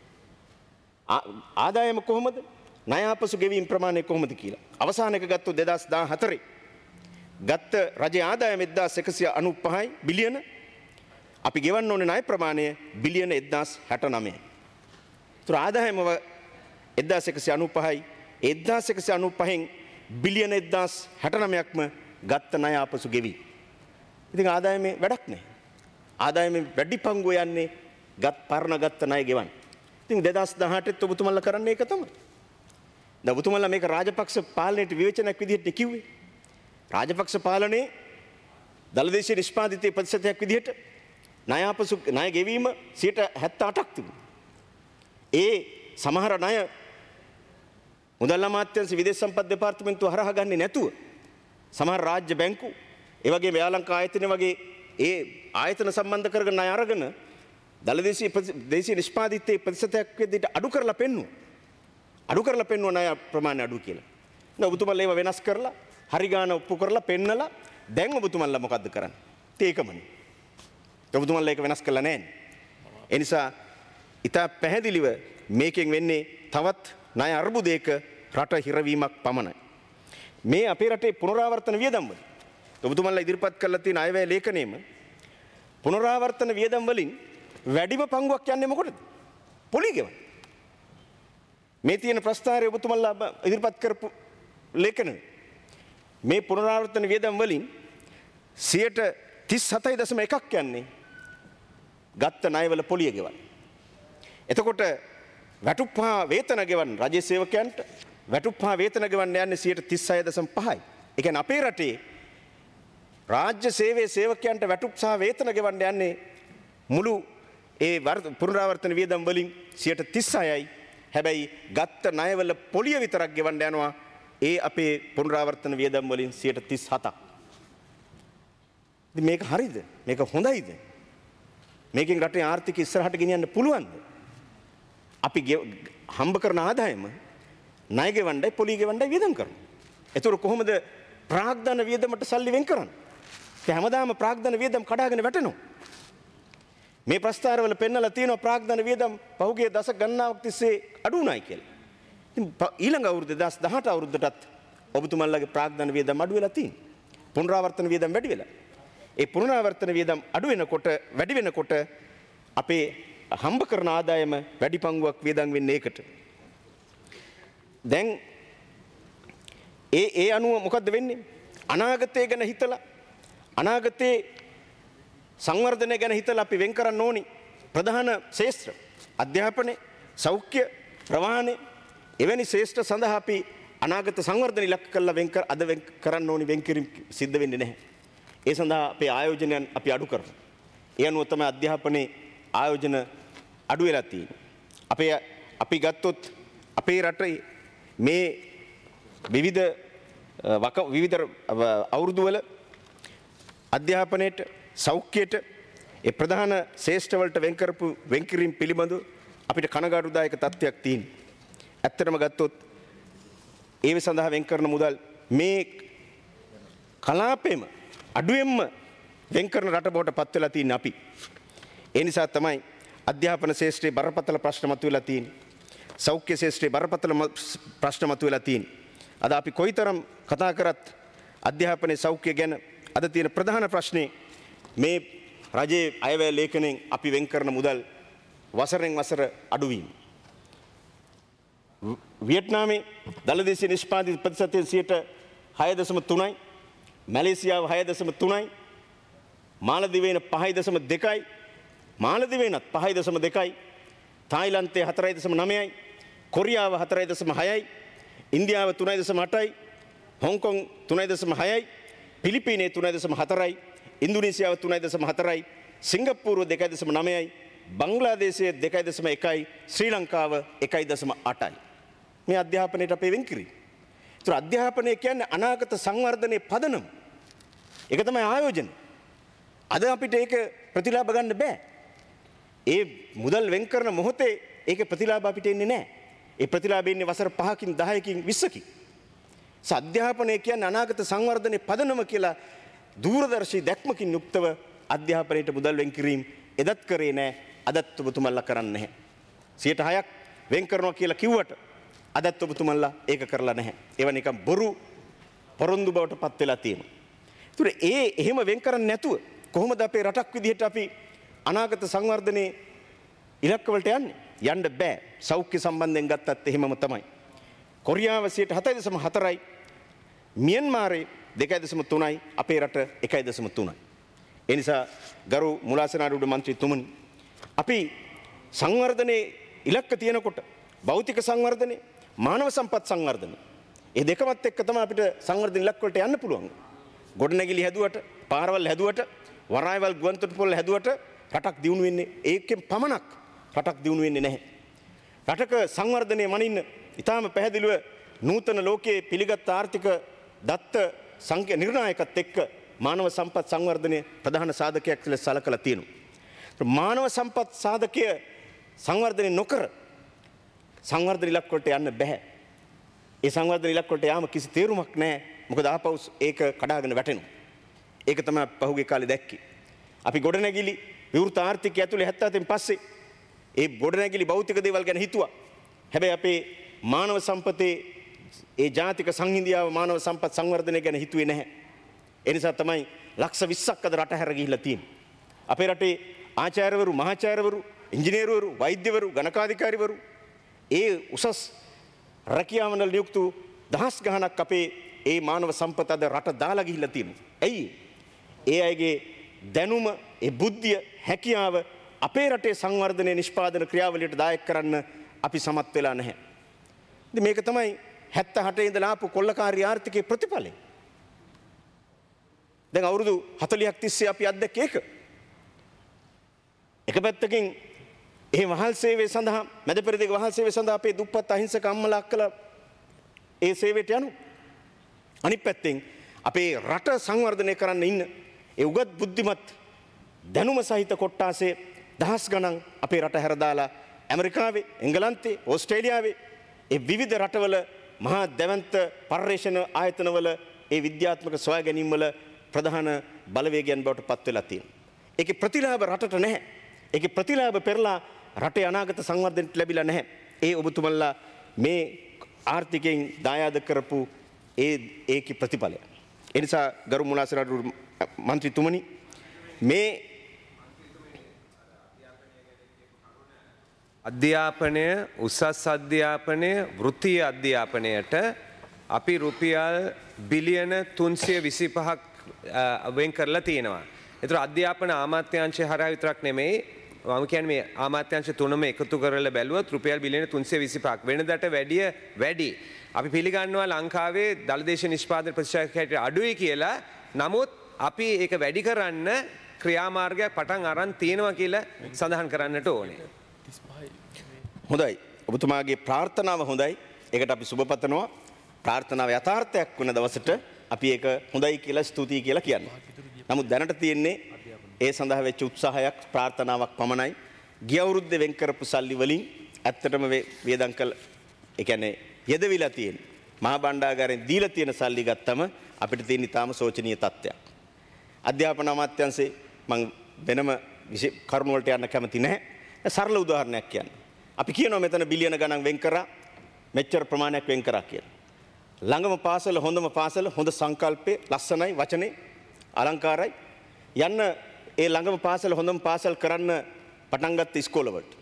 ආදායම කොහොමද? ණය ආපසු ගෙවීම ප්‍රමාණය කොහොමද කියලා. අවසාන එක ගත්තොත් දෙදාස් දාහතරේ ගත්ත රජයේ ආදායම එක්දාස් එකසිය අනූපහයි බිලියන. අපි ගෙවන්න ඕනේ ණය ප්‍රමාණය බිලියන එක්දාස් හැටනවයයි. ඒතර ආදායම එක්දාස් එකසිය අනූපහයි එක්දාස් එකසිය අනූපහෙන් බිලියන එක්දාස් හැටනවයක්ම ගත්ත ණය ආපසු ගෙවි. ඉතින් ආදායමේ වැඩක් නැහැ. ආදායමේ වැඩි පංගුව යන්නේ ගත් පරණ ගත්ත ණය ගෙවන්න. ඉතින් දෙදාස් දහඅටත් ඔබතුමන්ලා කරන්නේ ඒක තමයි. දැන් ඔබතුමන්ලා මේක රාජපක්ෂ පාලනයේ විවේචනයක් විදිහට කිව්වේ. රාජපක්ෂ පාලනයේ දළදේශීය නිෂ්පාදිතයේ ප්‍රතිශතයක් විදිහට ණය අපසු ණය ගෙවීම සියයට හැත්තෑ අටක් තිබුණා. ඒ සමහර ණය මුදල් අමාත්‍යාංශ විදේශ සම්පත් දෙපාර්තමේන්තුව හරහා ගන්නේ නැතුව සමහර රාජ්‍ය බැංකු ඒ වගේ ව්‍යාලංක ආයතන වගේ ඒ ආයතන සම්බන්ධ කරගෙන ණය අරගෙන දළදේශීය දේශීය නිෂ්පාදිතයේ ප්‍රතිශතයක් විදිහට අඩු කරලා පෙන්නුවා. අඩු කරලා පෙන්නුවා ණය ප්‍රමාණය අඩු කියලා. දැන් ඔබතුමාලා ඒව වෙනස් කරලා හරි ගාන ඔප්පු කරලා පෙන්නලා දැන් ඔබතුමාලා මොකද්ද කරන්නේ? ඒකමනේ. ඔබතුමාලා ඒක වෙනස් කරලා නැහැ. ඒ නිසා ඉතා පැහැදිලිව මේකෙන් වෙන්නේ තවත් ණය අර්බුදයක රට හිරවීමක් පමණයි. මේ අපේ රටේ පුනරාවර්තන වියදම් වල ඔබතුමාලා ඉදිරිපත් කරලා තියෙන අයවැය ලේඛනයේම පුනරාවර්තන වියදම් වලින් වැඩිම පංගුවක් යන්නේ මොකටද? පොලි ගෙවන්න. මේ තියෙන ප්‍රස්තාරය ඔබතුමාලා ඉදිරිපත් කරපු ලේඛනය මේ පුනරාවර්තන වියදම් වලින් සියයට තිස් හතයි දශම එකක් යන්නේ ගත්ත ණයවල පොලිය ගෙවන්න. එතකොට වැටුප් හා වේතන ගෙවන්න රජයේ සේවකයන්ට වැටුප් හා වේතන ගෙවන්න යන්නේ සියයට තිස් හය දශම පහයි. ඒ කියන්නේ අපේ රටේ රාජ්‍ය සේවයේ සේවකයන්ට වැටුප් සහ වේතන ගෙවන්න යන්නේ මුළු ඒ පුනරාවර්තන වියදම් වලින් සියයට තිස් හයයි. හැබැයි ගත්ත ණයවල පොලිය විතරක් ගෙවන්න යනවා ඒ අපේ පුනරාවර්තන වියදම් වලින් සියයට තිස් හතක්. ඉතින් මේක හරිද? මේක හොඳයිද? මේකෙන් රටේ ආර්ථිකය ඉස්සරහට ගෙනියන්න පුළුවන්ද? අපි හම්බ කරන ආදායම ණය ගෙවන්නයි පොලිය ගෙවන්නයි වියදම් කරනවා. ඒතර කොහොමද ප්‍රාග්ධන වියදමට සල්ලි වෙන් කරන්නේ? ඒ හැමදාම ප්‍රාග්ධන වියදම් කඩාගෙන වැටෙනවා. මේ ප්‍රස්තාරවල පෙන්නලා තියෙනවා ප්‍රාග්ධන වියදම් පහුගිය දශක ගණනාවක් තිස්සේ අඩු වුණායි කියලා. ඉතින් ඊළඟ අවුරුද්ද දෙදාස් දහඅට අවුරුද්දටත් ඔබතුමන්ලගේ ප්‍රාග්ධන වියදම් අඩු වෙලා තියෙනවා. පුනරාවර්තන වියදම් වැඩි වෙලා. ඒ පුනරාවර්තන වියදම් අඩු වෙනකොට වැඩි වෙනකොට අපේ හම්බ කරන ආදායම වැඩි පංගුවක් වියදම් වෙන්නේ ඒකට. දැන් ඒ ඒ අනුව මොකද්ද වෙන්නේ? අනාගතය ගැන හිතලා අනාගතේ සංවර්ධනය ගැන හිතලා අපි වෙන් කරන්න ඕනි ප්‍රධාන ශේෂ්ත්‍ර අධ්‍යාපනය, සෞඛ්‍ය, ප්‍රවාහනය එවැනි ශේෂ්ත්‍ර සඳහා අපි අනාගත සංවර්ධන ඉලක්ක කරලා වෙන් කර අද වෙන් කරන්න ඕනි වෙන් කිරීම සිද්ධ වෙන්නේ නැහැ. ඒ සඳහා අපේ ආයෝජනයන් අපි අඩු කරනවා. ඒ අනුව තමයි අධ්‍යාපනයේ ආයෝජන අඩු වෙලා තියෙන්නේ. අපේ අපි ගත්තොත් අපේ රටේ මේ විවිධ වක විවිධ අවුරුදු වල අධ්‍යාපනයේට සෞඛ්‍යයට ඒ ප්‍රධාන ශේෂ්ඨ වලට වෙන් කරපු වෙන් කිරීම පිළිබඳව අපිට කනගාටුදායක තත්ත්වයක් තියෙනවා. ඇත්තටම ගත්තොත් ඒ සඳහා වෙන් කරන මුදල් මේ කලාපෙම අඩුවෙන්ම වෙන් කරන රට බවට පත් වෙලා තියෙන අපි. ඒ නිසා තමයි අධ්‍යාපන ශේෂ්ත්‍රයේ බරපතල ප්‍රශ්න මතුවලා තියෙන්නේ. සෞඛ්‍ය ශේෂ්ත්‍රයේ බරපතල ප්‍රශ්න මතුවලා තියෙන්නේ. අද අපි කොයිතරම් කතා කරත් අධ්‍යාපනයේ සෞඛ්‍ය ගැන අද තියෙන ප්‍රධාන ප්‍රශ්නේ මේ රජයේ අයවැය ලේඛනයෙන් අපි වෙන් කරන මුදල් වසරෙන් වසර අඩුවීම. වියට්නාමයේ දළදේශීය නිෂ්පාදිත ප්‍රතිශතය සියයට හය දශම තුනයි, මැලේසියාව හය දශම තුනයි, මාලදිවයින පහයි දශම දෙකයි, මාලදිවයිනත් පහයි දශම දෙකයි, තායිලන්තයේ හතරයි දශම නවයයි, කොරියාව හතරයි දශම හයයි, ඉන්දියාව තුනයි දශම අටයි, හොංකොං තුනයි දශම හයයි, පිලිපීනයේ තුනයි දශම හතරයි, ඉන්දුනීසියාව තුනයි දශම හතරයි, සිංගප්පූරුව දෙකයි දශම නවයයි, බංග්ලාදේශයේ දෙකයි දශම එකයි, ශ්‍රී ලංකාව එකයි දශම අටයි. මේ අධ්‍යාපනයට අපේ වෙන් කිරීම. ඒතර අධ්‍යාපනය කියන්නේ අනාගත සංවර්ධනයේ පදනම. ඒක තමයි ආයෝජන. අද අපිට ඒක ප්‍රතිලාභ ගන්න බෑ. ඒ මුදල් වෙන් කරන මොහොතේ ඒකේ ප්‍රතිලාභ අපිට එන්නේ නැහැ. ඒ ප්‍රතිලාභ එන්නේ වසර පහකින් දහයකින් විස්සකින්. අධ්‍යාපනය කියන්නේ අනාගත සංවර්ධනයේ පදනම කියලා දූරදර්ශී දැක්මකින් යුක්තව අධ්‍යාපනයට මුදල් වෙන් කිරීම එදත් කරේ නැහැ. අදත් ඔබතුමන්ලා කරන්නේ නැහැ. සියයට හයක් වෙන් කරනවා කියලා කිව්වට අදත් ඔබතුමන්ලා ඒක කරලා නැහැ. ඒව නිකන් බොරු පොරොන්දු බවට පත් වෙලා තියෙනවා. ඒතර ඒ එහෙම වෙන් කරන්නේ නැතුව කොහොමද අපේ රටක් විදිහට අපි අනාගත සංවර්ධනයේ ඉලක්ක වලට යන්නේ? යන්න බෑ. සෞඛ්‍ය සම්බන්ධයෙන් ගත්තත් එහෙමම තමයි. කොරියාව සියයට හතයි දශම හතරයි, මියන්මාරේ දෙකයි දශම තුනයි, අපේ රට එකයි දශම තුනයි. ඒ නිසා ගරු මුලාසනාරූඪ මන්ත්‍රීතුමනි, අපි සංවර්ධනයේ ඉලක්ක තියෙනකොට භෞතික සංවර්ධනය, මානව සම්පත් සංවර්ධනය, මේ දෙකමත් එක්ක තමයි අපිට සංවර්ධන ඉලක්ක වලට යන්න පුළුවන්. ගොඩනැගිලි හැදුවට, පාරවල් හැදුවට, වරායවල් ගුවන්තොටුපොළ හැදුවට රටක් දියුණු වෙන්නේ ඒකෙන් පමණක් රටක් දියුණු වෙන්නේ නැහැ. රටක සංවර්ධනය මනින්න ඊටාම පැහැදිලිව නූතන ලෝකයේ පිළිගත් ආර්ථික දත්ත සංඛ්‍ය නිර්ණායකත් එක්ක මානව සම්පත් සංවර්ධනය ප්‍රධාන සාධකයක් ලෙස සලකලා තියෙනවා. මානව සම්පත් සාධකය සංවර්ධනය නොකර සංවර්ධන ඉලක්ක වලට යන්න බෑ. ඒ සංවර්ධන ඉලක්ක වලට යාම කිසි තේරුමක් නැහැ. මොකද ආපහු ඒක කඩාගෙන වැටෙනවා. ඒක තමයි පහුගිය කාලේ දැක්කේ. අපි ගොඩනැගිලි විවෘත ආර්ථිකය ඇතුලේ හැත්තෑතෙන් පස්සේ ඒ ගොඩනැගිලි භෞතික දේවල් ගැන හිතුවා. හැබැයි අපේ මානව සම්පතේ ඒ ජාතික සංහිඳියාව මානව සම්පත් සංවර්ධනය ගැන හිතුවේ නැහැ. ඒ නිසා තමයි ලක්ෂ විස්සක් අද රට හැර ගිහිල්ලා තියෙන්නේ. අපේ රටේ ආචාර්යවරු, මහාචාර්යවරු, ඉංජිනේරුවරු, වෛද්‍යවරු, ගණකාධිකාරිවරු ඒ උසස් රැකියාවල නියුක්ත දහස් ගණනක් අපේ ඒ මානව සම්පත අද රට දාලා ගිහිල්ලා තියෙනවා. ඇයි? ඒ අයගේ දැනුම, ඒ බුද්ධිය, හැකියාව අපේ රටේ සංවර්ධනයේ නිෂ්පාදන ක්‍රියාවලියට දායක කරන්න අපි සමත් වෙලා නැහැ. ඉතින් මේක තමයි හැත්තෑ ඉඳලා ආපු කොල්ලකාරී ආර්ථිකයේ ප්‍රතිඵලය. දැන් අවුරුදු හතළිහක් තිස්සේ අපි අත්දැක්කේ ඒක. එක පැත්තකින් ඒ වහල් සේවය සඳහා මැද පෙරදිග වහල් සේවය සඳහා අපේ දුප්පත් අහිංසක අම්මලා අක්කලා ඒ සේවයට යනවා. අනිත් පැත්තෙන් අපේ රට සංවර්ධනය කරන්න ඉන්න ඒ උගත් බුද්ධිමත් දැනුම සහිත කොට්ටාසේ දහස් ගණන් අපේ රට හැර දාලා ඇමරිකාවේ, එංගලන්තේ, ඕස්ට්‍රේලියාවේ ඒ විවිධ රටවල මහා දැවැන්ත පර්යේෂණ ආයතනවල ඒ විද්‍යාත්මක සොයා ගැනීම් වල ප්‍රධාන බලවේගයන් බවට පත් වෙලා තියෙනවා. ඒකේ ප්‍රතිලාභ රටට නැහැ. ඒකේ ප්‍රතිලාභ පෙරලා රටේ අනාගත සංවර්ධනයට ලැබිලා නැහැ. ඒ ඔබතුමන්ලා මේ ආර්ථිකයෙන් දායාද කරපු ඒ ඒකේ ප්‍රතිඵලය. ඒ නිසා ගරු මුලාසරාරු මන්ත්‍රීතුමනි මේ අධ්‍යාපනය, උසස් අධ්‍යාපනය, වෘත්තීය අධ්‍යාපනයට අපි රුපියල් බිලියන තුන්සිය විසිපහක් වෙන් කරලා තියෙනවා. ඒතර අධ්‍යාපන අමාත්‍යාංශය හරහා විතරක් නෙමෙයි මම කියන්නේ මේ අමාත්‍යාංශ තුනම එකතු කරලා බැලුවොත් රුපියල් බිලියන තුන්සිය විසිපහක් වෙනදට වැඩිය වැඩි. අපි පිළිගන්නවා ලංකාවේ දළදේශ නිෂ්පාදන ප්‍රතිශතයට අඩුයි කියලා. නමුත් අපි ඒක වැඩි කරන්න ක්‍රියාමාර්ගයක් පටන් අරන් තියෙනවා කියලා සඳහන් කරන්නට ඕනේ. හොඳයි. ඔබතුමාගේ ප්‍රාර්ථනාව හොඳයි. ඒකට අපි සුබ පතනවා. ප්‍රාර්ථනාව යථාර්ථයක් වන දවසට අපි ඒක හොඳයි කියලා ස්තුතියි කියලා කියනවා. නමුත් දැනට තියෙන්නේ ඒ සඳහා වෙච්ච උත්සාහයක් ප්‍රාර්ථනාවක් පමණයි. ගිය අවුරුද්දේ වෙන් කරපු සල්ලි වලින් ඇත්තටම වේදම් කළ ඒ කියන්නේ යෙදවිලා තියෙන මහා භණ්ඩාගාරයෙන් දීලා තියෙන සල්ලි ගත්තම අපිට තියෙන ඉතාම සෝචනීය තත්ත්වයක්. අධ්‍යාපන අමාත්‍යාංශේ මම වෙනම කරුණු වලට යන්න කැමති නැහැ. සරල උදාහරණයක් කියන්න. අපි කියනවා මෙතන බිලියන ගණන් වෙන් කරා මෙච්චර ප්‍රමාණයක් වෙන් කරා කියලා. ළඟම පාසල හොඳම පාසල හොඳ සංකල්පේ ලස්සනයි වචනේ අලංකාරයි යන්න ඒ ළඟම පාසල හොඳම පාසල් කරන්න පටන් ගත්ත ඉස්කෝලවලට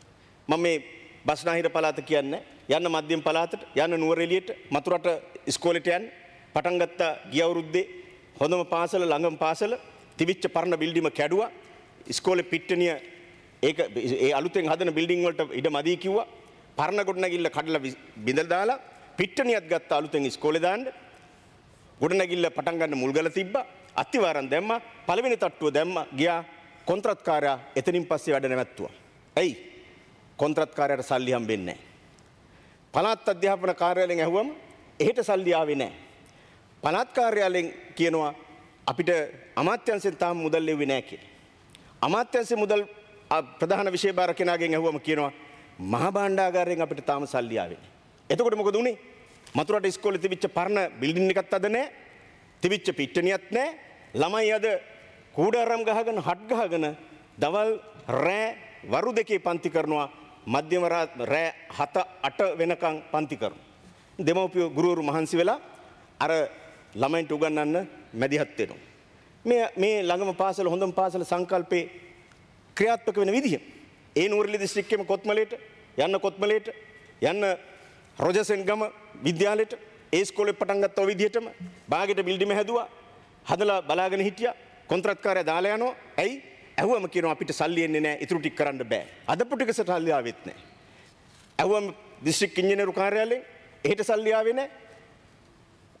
මම මේ බස්නාහිර පළාත කියන්නේ යන්න මධ්‍යම පළාතට යන්න නුවරඑළියට මතුරට ඉස්කෝලේට යන්න පටන් ගත්ත ගිය අවුරුද්දේ හොඳම පාසල ළඟම පාසල තිබිච්ච පරණ බිල්ඩිම කැඩුවා ඉස්කෝලේ පිට්ටනිය ඒක ඒ අලුතෙන් හදන බිල්ඩින් වලට ඉඩ මදි කිව්වා පරණ ගොඩනැගිල්ල කඩලා බිඳලා දාලා පිට්ටනියක් ගත්ත අලුතෙන් ඉස්කෝලේ දාන්න ගොඩනැගිල්ල පටන් ගන්න මුල්ගල තිබ්බා අත්තිවාරම් දැම්මා පළවෙනි තට්ටුව දැම්මා ගියා කොන්ත්‍රාත්කාරයා එතනින් පස්සේ වැඩ නැවැත්තුවා. ඇයි? කොන්ත්‍රාත්කාරයාට සල්ලි හම්බෙන්නේ නැහැ. පළාත් අධ්‍යාපන කාර්යාලයෙන් ඇහුවම එහෙට සල්ලි ආවේ නැහැ. පළාත් කාර්යාලයෙන් කියනවා අපිට අමාත්‍යාංශයෙන් තාම මුදල් ලැබුවේ නැහැ කියලා. අමාත්‍යාංශයේ මුදල් ප්‍රධාන විෂය බාර කෙනාගෙන් ඇහුවම කියනවා මහා භාණ්ඩාගාරයෙන් අපිට තාම සල්ලි ආවේ නැහැ. එතකොට මොකද උනේ? මතුරට ඉස්කෝලේ තිබිච්ච පරණ බිල්ඩින් එකක් අද නැහැ. තිබිච්ච පිට්ටනියක් නැහැ. ළමයි අද කූඩාරම් ගහගෙන හට් ගහගෙන දවල් රෑ වරු දෙකේ පන්ති කරනවා මධ්‍යම රෑ හත අට වෙනකන් පන්ති කරනවා. දෙමව්පියෝ ගුරුවරු මහන්සි වෙලා අර ළමයින්ට උගන්වන්න මැදිහත් වෙනවා. මේ මේ ළඟම පාසල හොඳම පාසල සංකල්පේ ක්‍රියාත්මක වෙන විදිහ. ඒ නුවරඑළිය දිස්ත්‍රික්කෙම කොත්මලේට යන්න කොත්මලේට යන්න රොජසන් ගම විද්‍යාලයට ඒ ඉස්කෝලේ පටන් ගත්ත ඔය විදිහටම බාගෙට බිල්ඩිම හැදුවා හදලා බලාගෙන හිටියා කොන්ත්‍රාත්කාරයා දාලා යනවා ඇයි ඇහුවම කියනවා අපිට සල්ලි එන්නේ නැහැ ඉතුරු ටික කරන්න බෑ අදපු ටික සල්ලි ආවෙත් නැහැ ඇහුවම දිස්ත්‍රික් ඉංජිනේරු කාර්යාලයෙන් එහෙට සල්ලි ආවේ නැහැ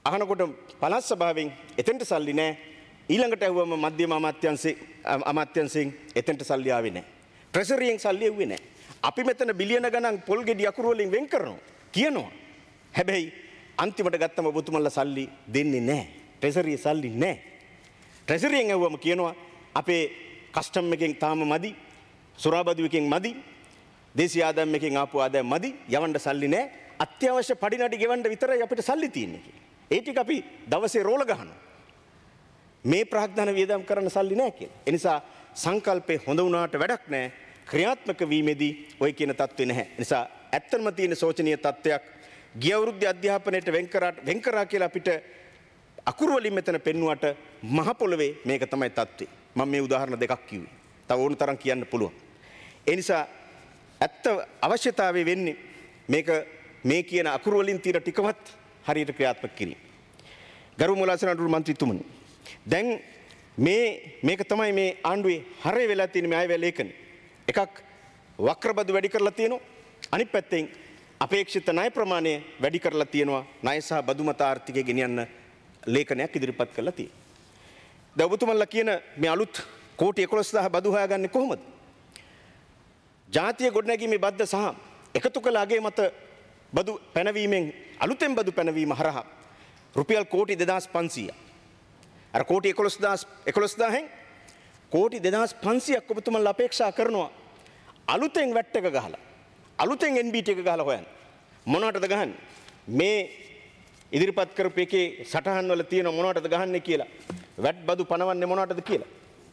අහනකොට පළාත් සභාවෙන් එතෙන්ට සල්ලි නැහැ. ඊළඟට ඇහුවම මධ්‍යම අමාත්‍යාංශයෙන් අමාත්‍යාංශයෙන් එතෙන්ට සල්ලි ආවේ නැහැ. ට්‍රෙෂරියෙන් සල්ලි එව්වේ නැහැ. අපි මෙතන බිලියන ගණන් පොල් ගෙඩි අකුරු වලින් වෙන් කරනවා කියනවා. හැබැයි අන්තිමට ගත්තම ඔබතුමන්ලා සල්ලි දෙන්නේ නැහැ. ට්‍රෙෂරියේ සල්ලි නැහැ. ට්‍රෙෂරියෙන් ඇහුවම කියනවා අපේ කස්ටම් එකෙන් තාම මදි. සුරාබදු එකෙන් මදි. දේශීය ආදායම් එකෙන් ආපු ආදායම් මදි. යවන්න සල්ලි නැහැ. අත්‍යවශ්‍ය පඩිනඩි ගෙවන්න විතරයි අපිට සල්ලි තියෙන්නේ කියලා. ඒ ටික අපි දවසේ රෝල ගහනවා. මේ ප්‍රාග්ධන වියදම් කරන්න සල්ලි නැහැ කියලා. ඒ නිසා සංකල්පේ හොඳ වුණාට වැඩක් නැහැ. ක්‍රියාත්මක වීමේදී ඔය කියන தත්ත්වේ නැහැ. ඒ නිසා ඇත්තම තියෙන සෝචනීය තත්ත්වයක් ගිය අවුරුද්දේ අධ්‍යාපනයට වෙන් කරා වෙන් කරා කියලා අපිට අකුරු වලින් මෙතන පෙන්නුවට මහ පොළවේ මේක තමයි தත්ත්වේ. මම මේ උදාහරණ දෙකක් කිව්වේ. තව ඕන තරම් කියන්න පුළුවන්. ඒ නිසා ඇත්ත අවශ්‍යතාවය වෙන්නේ මේක මේ කියන අකුරු වලින් තියෙන ටිකවත් හරියට ක්‍රියාත්මක කිරීම. ගරු මුලාසන අනුරු මන්ත්‍රීතුමනි. දැන් මේ මේක තමයි මේ ආණ්ඩුවේ හරය වෙලා තියෙන මේ අයවැය ලේඛන. එකක් වක්‍රබදු වැඩි කරලා තියෙනවා. අනිත් පැත්තෙන් අපේක්ෂිත ණය ප්‍රමාණය වැඩි කරලා තියෙනවා. ණය සහ බදු මත ආර්ථිකය ගෙනියන්න ලේඛනයක් ඉදිරිපත් කරලා තියෙනවා. දැන් ඔබතුමන්ලා කියන මේ අලුත් කෝටි එකොළොස් දහස් බදු හොයාගන්නේ කොහොමද? ජාතිය ගොඩනැගීමේ බද්ද සහ එකතු කළ අගේ මත බදු පැනවීමෙන් අලුතෙන් බදු පැනවීම හරහා රුපියල් කෝටි දෙදහස් පන්සීයක්. අර කෝටි එකොළොස් දහස් එකොළොස් දහසෙන් කෝටි දෙදහස් පන්සීයක් ඔබතුමන්ලා අපේක්ෂා කරනවා අලුතෙන් වැට් එක ගහලා අලුතෙන් එන් බී ටී එක ගහලා හොයන්න. මොනවටද ගහන්නේ? මේ ඉදිරිපත් කරපු එකේ සටහන් වල තියෙන මොනවටද ගහන්නේ කියලා. වැට් බදු පනවන්නේ මොනවටද කියලා.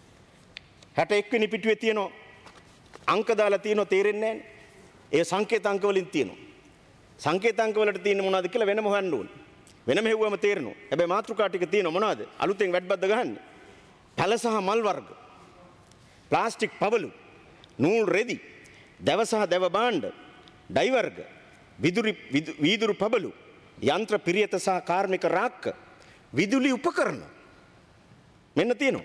හැට එක් වෙනි පිටුවේ තියෙන අංක දාලා තියෙනවා තේරෙන්නේ නැහැ. ඒ සංකේත අංක වලින් තියෙනවා. සංකේත අංක වලට තියෙන මොනවද කියලා වෙනම හොයන්න ඕනේ. වෙනම හෙව්වම තේරෙනවා. හැබැයි මාතෘකා ටික තියෙනවා මොනවද? අලුතෙන් වැට් බද්ද ගහන්නේ. පැල සහ මල් වර්ග. ප්ලාස්ටික් පවලු. නූල් රෙදි. දැව සහ දැව භාණ්ඩ. ඩයි වර්ග. විදුලි වීදුරු පබලු. යන්ත්‍ර පිරියත සහ කාර්මික රාක්ක. විදුලි උපකරණ. මෙන්න තියෙනවා.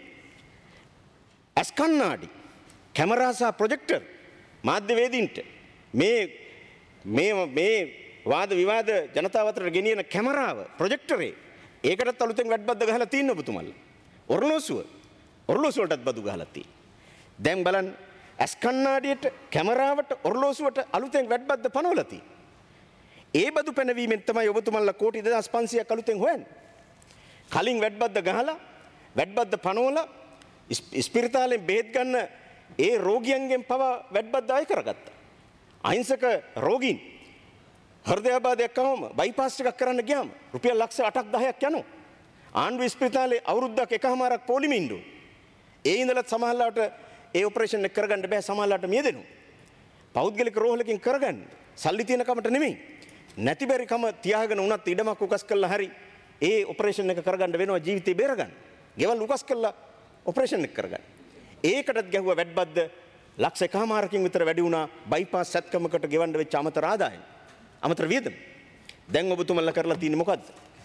ඇස් කණ්ණාඩි. කැමරා සහ ප්‍රොජෙක්ටර්. මාධ්‍යවේදීන්ට මේ මේ මේ වාද විවාද ජනතාව අතර ගෙනියන කැමරාව ප්‍රොජෙක්ටරේ ඒකටත් අලුතෙන් වැට් බද්ද ගහලා තියෙන ඔබතුමල්ලා. ඔරලෝසුව ඔරලෝසුව වලටත් බදු ගහලා තියෙන. දැන් බලන්න ඇස් කණ්ණාඩියට කැමරාවට ඔරලෝසුවට අලුතෙන් වැට් බද්ද පනවලා තියෙන. ඒ බදු පැනවීමෙන් තමයි ඔබතුමල්ලා කෝටි දෙදහස් පන්සීයක් අලුතෙන් හොයන්නේ. කලින් වැට් බද්ද ගහලා වැට් බද්ද පනවලා ඉස්පිරිතාලෙන් බෙහෙත් ගන්න ඒ රෝගියන්ගෙන් පවා වැට් බද්ද අය කරගත්තා. අහිංසක රෝගීන් හෘදයාබාධයක් ආවම බයිපාස් එකක් කරන්න ගියාම රුපියල් ලක්ෂ අටක් දහයක් යනවා. ආණ්ඩුව ඉස්පිරිතාලේ අවුරුද්දක් එකමාරක් පොලිමේ ඉන්න ඕනේ. ඒ ඉඳලත් සමහරලාට ඒ ඔපරේෂන් එක කරගන්න බෑ සමහරලාට මියදෙනවා. පෞද්ගලික රෝහලකින් කරගන්න සල්ලි තියෙන කමට නෙමෙයි. නැති බැරි කම තියාගෙන උනත් ඉඩමක් උකස් කළා හරි ඒ ඔපරේෂන් එක කරගන්න වෙනවා ජීවිතේ බේරගන්න. ගෙවල් උකස් කළා ඔපරේෂන් එක කරගන්න. ඒකටත් ගැහුවා වැට් බද්ද ලක්ෂ එකමාරකින් විතර වැඩි වුණා බයිපාස් සැත්කමකට ගෙවන්න වෙච්ච අමතර ආදායම. අමතර වියදම. දැන් ඔබතුමල්ලා කරලා තියෙන්නේ මොකද්ද?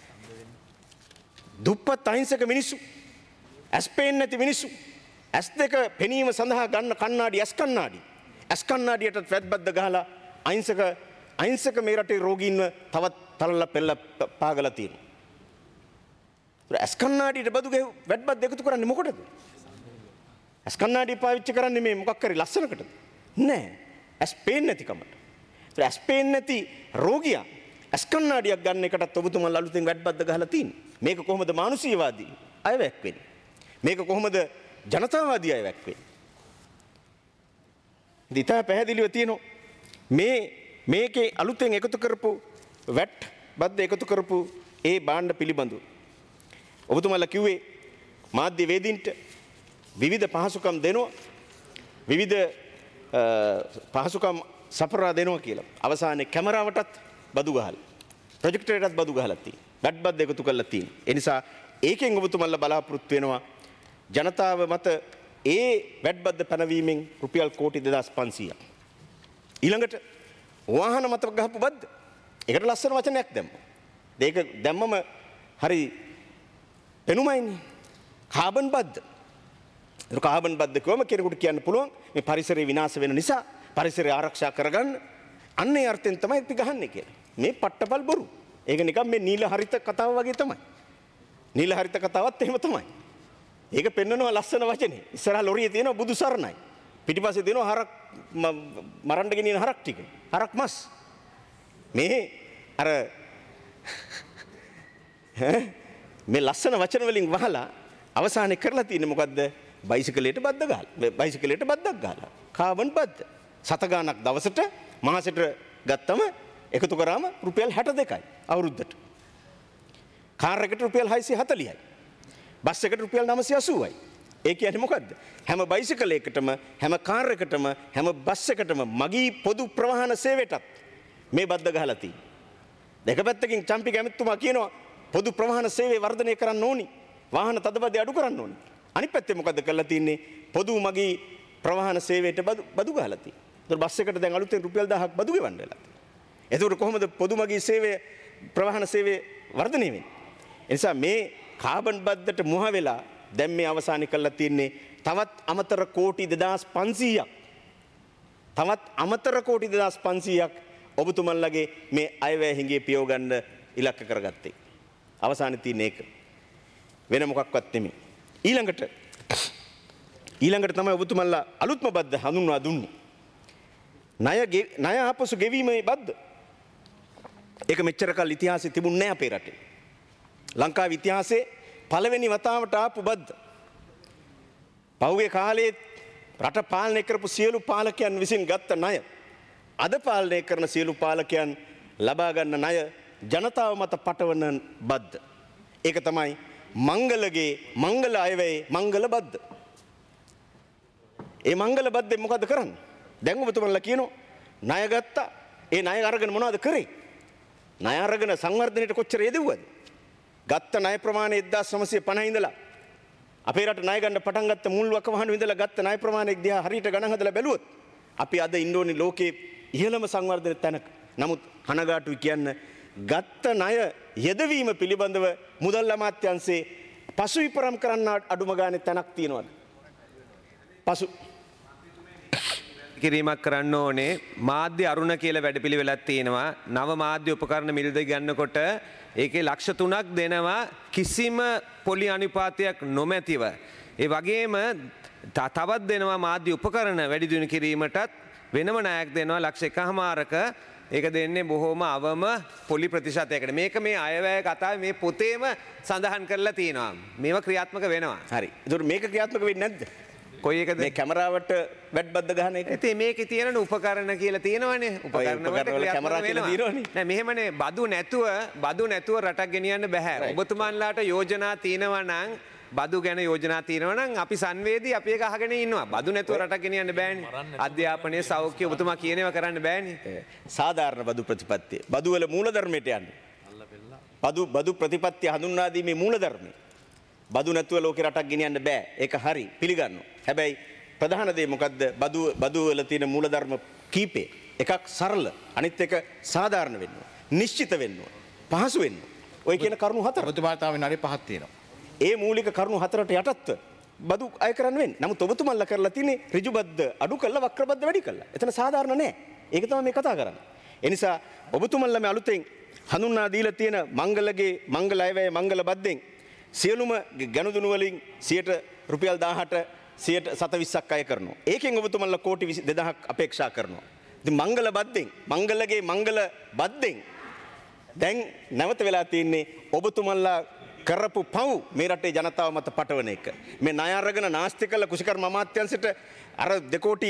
දුප්පත් අහිංසක මිනිස්සු, ඇස් පේන්නේ නැති මිනිස්සු, ඇස් දෙක පෙනීම සඳහා ගන්න කණ්ණාඩි ඇස් කණ්ණාඩි. ඇස් කණ්ණාඩියටත් වැට් බද්ද ගහලා අහිංසක අහිංසක මේ රටේ රෝගීන්ව තවත් තලලා පෙළ පාගලා තියෙනවා. ඇස් කණ්ණාඩියට බදු ගෙව වැට් බද්ද එකතු කරන්නේ මොකටද? ඇස් කණ්ණාඩිය පාවිච්චි කරන්නේ මේ මොකක් කරේ ලස්සනකටද? නෑ. ඇස් පේන්නේ නැති කමට. ඇස් පේන්නේ නැති රෝගියා ඇස් කණ්ණාඩියක් ගන්න එකටත් ඔබතුමන්ලා අලුතෙන් වැට් බද්ද ගහලා තියෙන්නේ. මේක කොහොමද මානුෂීයවාදී අයවැක් වෙන්නේ? මේක කොහොමද ජනතාවාදී අයවැක් වෙන්නේ? දිතා පැහැදිලිව තියෙනවා මේ මේකේ අලුතෙන් එකතු කරපු වැට් බද්ද එකතු කරපු ඒ භාණ්ඩ පිළිබඳව ඔබතුමන්ලා කිව්වේ මාධ්‍ය වේදීන්ට විවිධ පහසුකම් දෙනවා විවිධ පහසුකම් සපුරා දෙනවා කියලා. අවසානයේ කැමරාවටත් බදු ගහලා ප්‍රොජෙක්ටරයටත් බදු ගහලා තියෙනවා. වැට් බද්ද එකතු කරලා තියෙනවා. ඒ නිසා ඒකෙන් ඔබතුමන්ලා බලාපොරොත්තු වෙනවා ජනතාව මත ඒ වැට් බද්ද පැනවීමෙන් රුපියල් කෝටි දෙදහස් පන්සීයක්. ඊළඟට වාහන මත ගහපු බද්ද. ඒකට ලස්සන වචනයක් දැම්මා. ඒක දැම්මම හරි පෙනුමයිනේ. කාබන් බද්ද. ඒක කාබන් බද්ද කොහොම කෙනෙකුට කියන්න පුළුවන් මේ පරිසරය විනාශ වෙන නිසා පරිසරය ආරක්ෂා කරගන්න අන්නේ අර්ථයෙන් තමයි අපි ගහන්නේ කියලා. මේ පට්ටපල් බොරු. ඒක නිකන් මේ නීල හරිත කතාව වගේ තමයි. නීල හරිත කතාවත් එහෙම තමයි. ඒක පෙන්නනවා ලස්සන වචනේ. ඉස්සරහා ලොරියේ තියෙනවා බුදු සරණයි. පිටිපස්සේ තියෙනවා හරක් මරන්න ගෙනියන හරක් ටික. හරක් මස්. මේ අර මේ ලස්සන වචන වලින් වහලා අවසානයේ කරලා තියෙන්නේ මොකද්ද? බයිසිකලයට බද්ද ගහලා. බයිසිකලයට බද්දක් ගහලා. කාබන් බද්ද. සත ගාණක් දවසට මාසෙට ගත්තම එකතු කරාම රුපියල් හැට දෙකයි අවුරුද්දට. කාර් එකට රුපියල් හයසිය හතලිහයි. බස් එකට රුපියල් නවසිය අසූවයි. ඒ කියන්නේ මොකද්ද? හැම බයිසිකලයකටම හැම කාර් එකටම හැම බස් එකටම මගී පොදු ප්‍රවාහන සේවයටත් මේ බද්ද ගහලා තියෙනවා. දෙක පැත්තකින් චම්පි කැමැතිතුමා කියනවා පොදු ප්‍රවාහන සේවය වර්ධනය කරන්න ඕනි. වාහන තදබදය අඩු කරන්න ඕනි. අනිත් පැත්තේ මොකද්ද කරලා තියෙන්නේ? පොදු මගී ප්‍රවාහන සේවයට බදු බදු ගහලා තියෙනවා. ඒතර බස් එකට දැන් අලුතෙන් රුපියල් දහයක් බදු ගෙවන්න වෙලා තියෙනවා. එතකොට කොහොමද පොදු මගී සේවය ප්‍රවාහන සේවය වර්ධනය වෙන්නේ? ඒ නිසා මේ කාබන් බද්දට මුහ වෙලා දැන් මේ අවසානයේ කරලා තියෙන්නේ තවත් අමතර කෝටි දෙදාස් පන්සීයක් තවත් අමතර කෝටි දෙදාස් පන්සීයක් ඔබතුමන්ලගේ මේ අයවැය හිඟේ පියව ගන්න ඉලක්ක කරගත්තේ. අවසානයේ තියෙන එක වෙන මොකක්වත් නෙමෙයි. ඊළඟට ඊළඟට තමයි ඔබතුමන්ලා අලුත්ම බද්ද හඳුන්වා දුන්නේ. ණය ණය ආපසු ගෙවීමේ බද්ද. ඒක මෙච්චර කල් ඉතිහාසයේ තිබුණේ නැහැ අපේ රටේ. ලංකාවේ ඉතිහාසයේ පළවෙනි වතාවට ආපු බද්ද. පහුගිය කාලේ රට පාලනය කරපු සියලු පාලකයන් විසින් ගත්ත ණය අද පාලනය කරන සියලු පාලකයන් ලබා ගන්න ණය ජනතාව මත පටවන බද්ද. ඒක තමයි මංගලගේ මංගල අයවැයේ මංගල බද්ද. ඒ මංගල බද්දෙන් මොකද කරන්නේ? දැන් ඔබතුමන්ලා කියනවා ණය ගත්තා. ඒ ණය අරගෙන මොනවද කරේ? ණය අරගෙන සංවර්ධනයට කොච්චර යෙදුවද? ගත්ත ණය ප්‍රමාණය එක්දාස් නවසිය පනහ ඉඳලා අපේ රට ණය ගන්න පටන් ගත්ත මුල් වකවානුව ඉඳලා ගත්ත ණය ප්‍රමාණය දිහා හරියට ගණන් හදලා බැලුවොත් අපි අද ඉන්න ඕනේ ලෝකේ ඉහළම සංවර්ධන තැනක. නමුත් කනගාටුයි කියන්න ගත්ත ණය යෙදවීම පිළිබඳව මුදල් අමාත්‍යාංශයේ පසු විපරම් කරන්න අඩුම ගානේ තැනක් තියෙනවද? පසු කිරීමක් කරන්න ඕනේ. මාධ්‍ය අරුණ කියලා වැඩපිළිවෙලක් තියෙනවා. නව මාධ්‍ය උපකරණ මිලදී ගන්නකොට ඒකේ ලක්ෂ තුනක් දෙනවා කිසිම පොලි අනිපාතයක් නොමැතිව. ඒ වගේම තවත් දෙනවා මාධ්‍ය උපකරණ වැඩි දියුණු කිරීමටත් වෙනම ණයක් දෙනවා ලක්ෂ එකහමාරක. ඒක දෙන්නේ බොහොම අවම පොලි ප්‍රතිශතයකට. මේක මේ අයවැය කතාවේ මේ පොතේම සඳහන් කරලා තියෙනවා. මේවා ක්‍රියාත්මක වෙනවා. හරි. ඒතකොට මේක ක්‍රියාත්මක වෙන්නේ නැද්ද? කොයි එකද? මේ කැමරාවට වැට් බද්ද ගහන එක. ඉතින් මේකේ තියෙන උපකරණ කියලා තියෙනවනේ. උපකරණ වලට කැමරා කියලා දිනවනේ. නෑ මෙහෙමනේ බදු නැතුව බදු නැතුව රටක් ගෙනියන්න බෑ. ඔබතුමන්ලාට යෝජනා තියෙනවා නම් බදු ගැන යෝජනා තියෙනවා නම් අපි සංවේදී අපි ඒක අහගෙන ඉන්නවා. බදු නැතුව රටක් ගෙනියන්න බෑනේ. අධ්‍යාපනයේ සෞඛ්‍ය ඔබතුමා කියන ඒවා කරන්න බෑනේ. සාධාරණ බදු ප්‍රතිපත්තිය. බදු වල මූලධර්මයට යන්නේ. බදු බදු ප්‍රතිපත්තිය හඳුන්වා දීමේ මූලධර්මය. බදු නැතුව ලෝකේ රටක් ගෙනියන්න බෑ. ඒක හරි පිළිගන්නවා. හැබැයි ප්‍රධාන දේ මොකද්ද? බදු බදු වල තියෙන මූලධර්ම කීපේ. එකක් සරල, අනිත් එක සාධාරණ වෙන්න ඕන. නිශ්චිත වෙන්න ඕන. පහසු වෙන්න ඕන. ඔය කියන කරුණු හතර. ඔබතුමාට තව විනාඩි පහක් තියෙනවා. ඒ මූලික කරුණු හතරට යටත්ව බදු අය කරන්න වෙන්නේ. නමුත් ඔබතුමන්ලා කරලා තියෙන්නේ ඍජු බද්ද අඩු කළා වක්‍ර බද්ද වැඩි කළා. එතන සාධාරණ නෑ. ඒක තමයි මේ කතා කරන්නේ. ඒ නිසා ඔබතුමන්ලා මේ අලුතෙන් හඳුන්වා දීලා තියෙන මංගලගේ මංගල අයවැය මංගල බද්දෙන් සියලුම ගනුදෙනු වලින් සියයට රුපියල් දාහට සියයට සතවිස්සක් අය කරනවා. ඒකෙන් ඔබතුමන්ලා කෝටි දෙදහක් අපේක්ෂා කරනවා. ඉතින් මංගල බද්දෙන් මංගලගේ මංගල බද්දෙන් දැන් නැවත වෙලා තියෙන්නේ ඔබතුමන්ලා කරපු පව් මේ රටේ ජනතාව මත පටවන එක. මේ ණය අරගෙන නාස්ති කළ කුෂිකර්ම අමාත්‍යාංශයට අර දෙකෝටි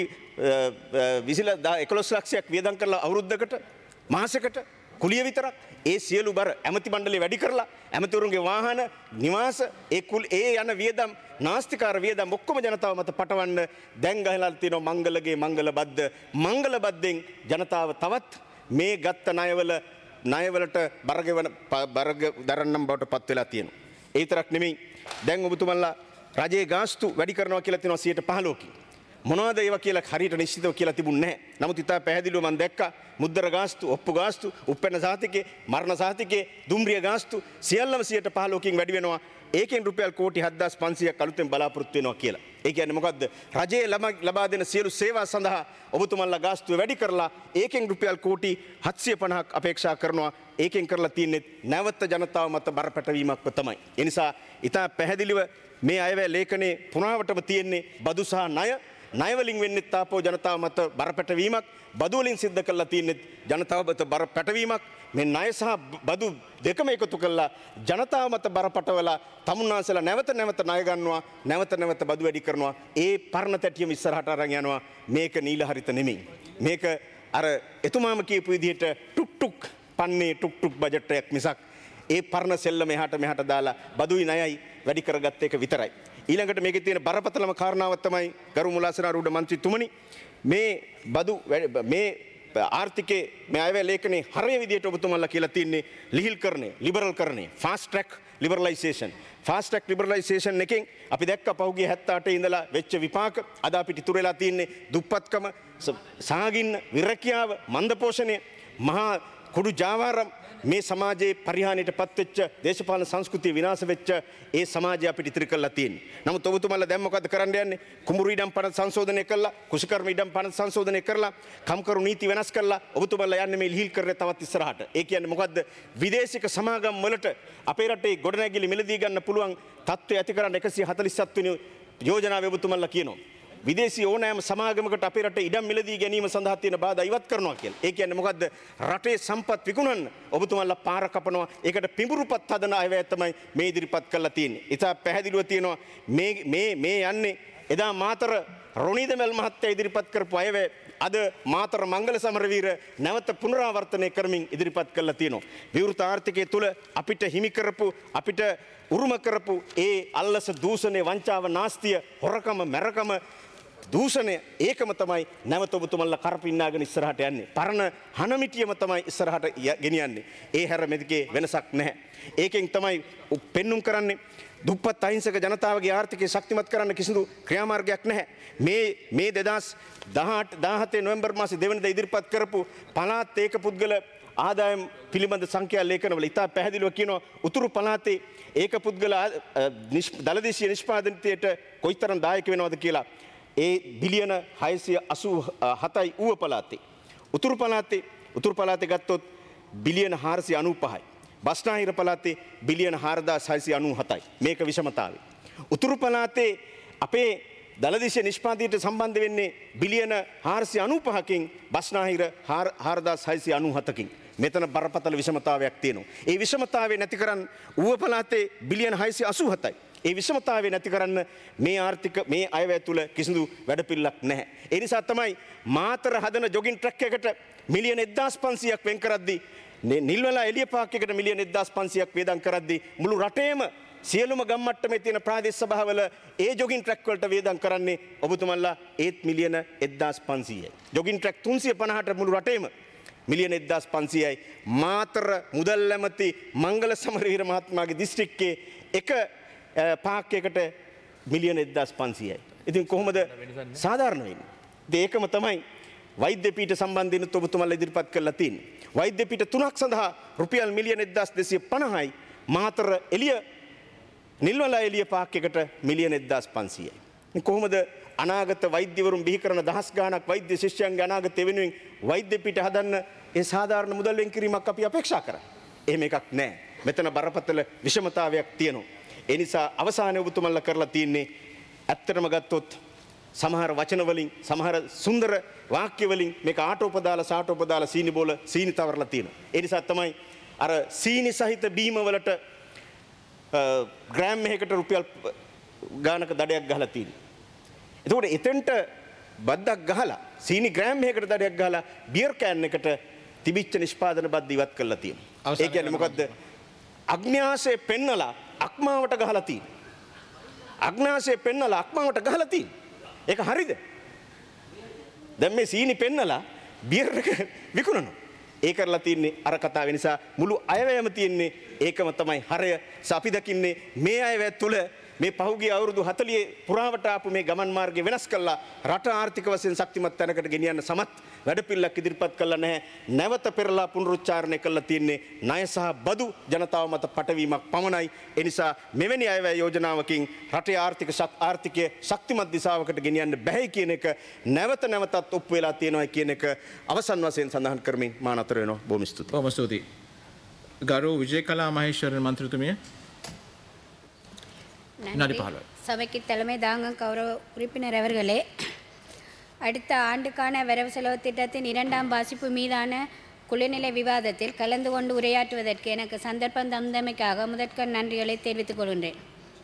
විසිලා එකොළොස් ලක්ෂයක් වියදම් කරලා අවුරුද්දකට මාසෙකට කුලිය විතරක් ඒ සියලු බර ඇමති මණ්ඩලය වැඩි කරලා ඇමතිවරුන්ගේ වාහන නිවාස ඒ කුල් ඒ යන වියදම් නාස්තිකාර වියදම් ඔක්කොම ජනතාව මත පටවන්න දැන් ගහලා තියෙනවා මංගලගේ මංගල බද්ද. මංගල බද්දෙන් ජනතාව තවත් මේ ගත්ත ණයවල ණයවලට බරගෙවන බරග දරන්නම් බවට පත් වෙලා තියෙනවා. ඒ විතරක් නෙමෙයි දැන් ඔබතුමන්ලා රජයේ ගාස්තු වැඩි කරනවා කියලා තියෙනවා සියයට පහළොවකින්. මොනවද ඒවා කියලා හරියට නිශ්චිතව කියලා තිබුණේ නැහැ. නමුත් ඉතා පැහැදිලිව මම දැක්කා මුද්දර ගාස්තු, ඔප්පු ගාස්තු, උප්පැන්න සහතිකේ, මරණ සහතිකේ, දුම්රිය ගාස්තු සියල්ලම සියයට පහළොවකින් වැඩි වෙනවා. ඒකෙන් රුපියල් කෝටි හත්දාස් පන්සියයක් අලුතෙන් බලාපොරොත්තු වෙනවා කියලා. ඒ කියන්නේ මොකද්ද? රජයේ ලබා දෙන සියලු සේවා සඳහා ඔබතුමන්ලා ගාස්තුව වැඩි කරලා ඒකෙන් රුපියල් කෝටි හත්සිය පනහක් අපේක්ෂා කරනවා. ඒකෙන් කරලා තියෙන්නේ නැවත ජනතාව මත බරපැටවීමක්ව තමයි. ඒ නිසා ඉතා පැහැදිලිව මේ අයවැය ලේඛනයේ පුරාවටම තියෙන්නේ බදු සහ ණය ණය වලින් වෙන්නේ තාපෝ ජනතාව මත බරපැටවීමක්, බදු වලින් සිද්ධ කරලා තියෙන්නේ ජනතාව මත බරපැටවීමක්. මේ ණය සහ බදු දෙකම එකතු කළා ජනතාව මත බරපටවලා තමුන්නාන්සලා නැවත නැවත ණය ගන්නවා, නැවත නැවත බදු වැඩි කරනවා. ඒ පරණ තැටියම ඉස්සරහට අරන් යනවා. මේක නීල හරිත නෙමෙයි. මේක අර එතුමාම කියපු විදිහට ටුක් ටුක් පන්නේ ටුක් ටුක් බජට් එකක් මිසක් ඒ පරණ සෙල්ලම එහාට මෙහාට දාලා බදුයි ණයයි වැඩි කරගත්ත එක විතරයි. ඊළඟට මේකේ තියෙන බරපතලම කාරණාව තමයි ගරු මුලාසනාරූඪ මන්ත්‍රීතුමනි, මේ බදු මේ ආර්ථිකයේ මේ අයවැය ලේඛනයේ හරිය විදියට ඔබතුමන්ලා කියලා තින්නේ ලිහිල්කරණය, ලිබරල්කරණය, fast track liberalisation. Fast track liberalisation එකෙන් අපි දැක්ක පහුගිය හැත්තෑ අටේ ඉඳලා වෙච්ච විපාක. අද අපිට ඉතුරු වෙලා තින්නේ දුප්පත්කම, සාගින්න, විරකියාව, මන්දපෝෂණය, මහා කුඩු ජාවාරම්, මේ සමාජයේ පරිහානියට පත්වෙච්ච දේශපාලන සංස්කෘතිය විනාශ වෙච්ච ඒ සමාජය අපිට ඉතිරි කරලා තියෙන්නේ. නමුත් ඔබතුමාලා දැන් මොකද කරන්න යන්නේ? කුඹුරු ඉඩම් පනත සංශෝධනය කළා, කුෂිකර්ම ඉඩම් පනත සංශෝධනය කරලා, කම්කරු නීති වෙනස් කළා. ඔබතුමාලා යන්නේ මේ ලිහිල් කරේ තවත් ඉස්සරහට. ඒ කියන්නේ මොකද්ද? විදේශික සමාගම් වලට අපේ රටේ ගොඩනැගිලි මිලදී ගන්න පුළුවන් තත්ත්වය ඇති කරන්න එකසිය හතළිස් සත් වෙනි යෝජනාවේ ඔබතුමාලා කියනවා. විදේශී ඕනෑම සමාගමකට අපේ රටේ ඉඩම් මිලදී ගැනීම සඳහා තියෙන බාධා ඉවත් කරනවා කියලා. ඒ කියන්නේ මොකද්ද? රටේ සම්පත් විකුණන්න ඔබතුමාලා පාර කපනවා. ඒකට පිඹුරුපත් හදන අයවැය තමයි මේ ඉදිරිපත් කරලා තියෙන්නේ. ඉතින් පැහැදිලිව තියෙනවා මේ මේ මේ යන්නේ එදා මාතර රොණීදමල් මහත්තයා ඉදිරිපත් කරපු අයවැය අද මාතර මංගල සමරවීර නැවත පුනරාවර්තනය කරමින් ඉදිරිපත් කරලා තියෙනවා. විවෘත ආර්ථිකයේ තුල අපිට හිමි කරපු අපිට උරුම කරපු ඒ අල්ලස දූෂණය, වංචාව, නාස්තිය, හොරකම, මැරකම, දූෂණය ඒකම තමයි නැවත ඔබතුමන්ලා කරපින්නාගෙන ඉස්සරහට යන්නේ. පරණ හනමිටියම තමයි ඉස්සරහට ගෙනියන්නේ. ඒ හැර මෙදිකේ වෙනසක් නැහැ. ඒකෙන් තමයි පෙන්눔 කරන්නේ දුප්පත් අහිංසක ජනතාවගේ ආර්ථිකය ශක්තිමත් කරන්න කිසිදු ක්‍රියාමාර්ගයක් නැහැ. මේ මේ දෙදහස් දහඅට නොවැම්බර් මාසේ දෙවනිදා ඉදිරිපත් කරපු පළාත් ඒක පුද්ගල ආදායම් පිළිබඳ සංඛ්‍යා ලේඛනවල ඉතා පැහැදිලිව කියනවා උතුරු පළාතේ ඒක පුද්ගල දළදේශීය නිෂ්පාදනයට කොයිතරම් දායක වෙනවද කියලා. ඒ බිලියන හයසිය අසූ හතයි ඌව පළාතේ. උතුරු පළාතේ උතුරු පළාතේ ගත්තොත් බිලියන හාරසිය අනූ පහයි. බස්නාහිර පළාතේ බිලියන හාරදාස් හයසිය අනූ හතයි. මේක විෂමතාවය. උතුරු පළාතේ අපේ දළදේශීය නිෂ්පාදනයට සම්බන්ධ වෙන්නේ බිලියන හාරසිය අනූ පහකින්, බස්නාහිර හාරදාස් හයසිය අනූ හතකින්. මෙතන බරපතල විෂමතාවයක් තියෙනවා. ඒ විෂමතාවය නැති කරන්න ඌව පළාතේ බිලියන හයසිය අසූ හතයි. ඒ විෂමතාවය නැති කරන්න මේ ආර්ථික මේ අයවැය තුල කිසිදු වැඩපිළිවෙලක් නැහැ. ඒ නිසා තමයි මාතර හදන ජොගින් ට්‍රැක් එකට මිලියන එක්දාස් පන්සියයක් වෙන් කරද්දී, නිල්වලා එළිය පාක් එකට මිලියන එක්දාස් පන්සියයක් වේදම් කරද්දී මුළු රටේම සියලුම ගම්මට්ටමේ තියෙන ප්‍රාදේශ සභාවල ඒ ජොගින් ට්‍රැක් වලට වේදම් කරන්නේ ඔබතුමන්ලා ඒත් මිලියන එක්දාස් පන්සීයයි. ජොගින් ට්‍රැක් තුන්සිය පනහට මුළු රටේම මිලියන එක්දාස් පන්සීයයි. මාතර මුදල් ඇමති මංගල සමරවීර මහත්මයාගේ දිස්ත්‍රික්කයේ එක පාක් එකට මිලියන එක්දාස් පන්සීයයි. ඉතින් කොහොමද සාධාරණ වෙන්නේ? ඒකම තමයි වෛද්‍ය පීඨ සම්බන්ධයෙන් ඔබතුමන්ලා ඉදිරිපත් කරලා තියෙන්නේ. වෛද්‍ය පීඨ තුනක් සඳහා රුපියල් මිලියන එක්දාස් දෙසිය පනහයි. මාතර එළිය නිල්වලා එළිය පාක් එකට මිලියන එක්දාස් පන්සීයයි. කොහොමද අනාගත වෛද්‍යවරුන් බිහි කරන දහස් ගාණක් වෛද්‍ය ශිෂ්‍යයන්ගේ අනාගතය වෙනුවෙන් වෛද්‍ය පීඨ හදන්න ඒ සාධාරණ මුදල් වෙන් කිරීමක් අපි අපේක්ෂා කරන්නේ? එහෙම එකක් නැහැ. මෙතන බරපතල විෂමතාවයක් තියෙනවා. ඒ නිසා අවසානයේ ඔබතුමන්ලා කරලා තියෙන්නේ ඇත්තටම ගත්තොත් සමහර වචන වලින්, සමහර සුන්දර වාක්‍ය වලින් මේක ආටෝප දාලා සාටෝප දාලා සීනි බෝල සීනි තවරලා තියෙනවා. ඒ නිසා තමයි අර සීනි සහිත බීම වලට ග්‍රෑම් එකකට රුපියල් ගානක දඩයක් ගහලා තියෙන්නේ. එතකොට එතෙන්ට බද්දක් ගහලා සීනි ග්‍රෑම් එකකට දඩයක් ගහලා බියර් කෑන් එකට තිබිච්ච නිෂ්පාදන බද්ද ඉවත් කරලා තියෙනවා. ඒ කියන්නේ මොකද්ද? අග්න්‍යාසය පෙන්නලා අක්මාවට ගහලා තියෙන. අග්න්‍යාසය පෙන්නලා අක්මාවට ගහලා තියෙන. ඒක හරිද? දැන් මේ සීනි පෙන්නලා බියර් එක විකුණනවා. ඒ කරලා තින්නේ අර කතාව නිසා මුළු අයවැයම තින්නේ ඒකම තමයි හරය. අපි දකින්නේ මේ අයවැය තුල මේ පහුගිය අවුරුදු හතළිහේ පුරාවට ආපු මේ ගමන් මාර්ගය වෙනස් කළා රට ආර්ථික වශයෙන් ශක්තිමත් තැනකට ගෙනියන්න සමත් වැඩපිළිවෙලක් ඉදිරිපත් කළා නැහැ. නැවත පෙරලා පුනරුච්චාරණය කළා තියෙන්නේ ණය සහ බදු ජනතාව මත පටවීමක් පමණයි. ඒ නිසා මෙවැනි අයවැය යෝජනාවකින් රටේ ආර්ථික ආර්ථිකය ශක්තිමත් දිශාවකට ගෙනියන්න බැහැ කියන එක නැවත නැවතත් ඔප්පු වෙලා තියෙනවා කියන එක අවසන් වශයෙන් සඳහන් කරමින් මා නතර වෙනවා. බොහොම ස්තුතියි. බොහොම ස්තුතියි. ගරු விஜயகலா மகேஸ்வரன் மந்திரிතුමිය வினாடி பதினைந்து. சபைக்கு தலைமை தாங்கும் கௌரவ உறுப்பினர் அவர்களே, அடுத்த ஆண்டுக்கான வரவு செலவு திட்டத்தின் இரண்டாம் வாசிப்பு மீதான குளிர்நிலை விவாதத்தில் கலந்து கொண்டு உரையாற்றுவதற்கு எனக்கு சந்தர்ப்பம் தந்தமைக்காக முதற்கண் நன்றிகளை தெரிவித்துக் கொள்கின்றேன்.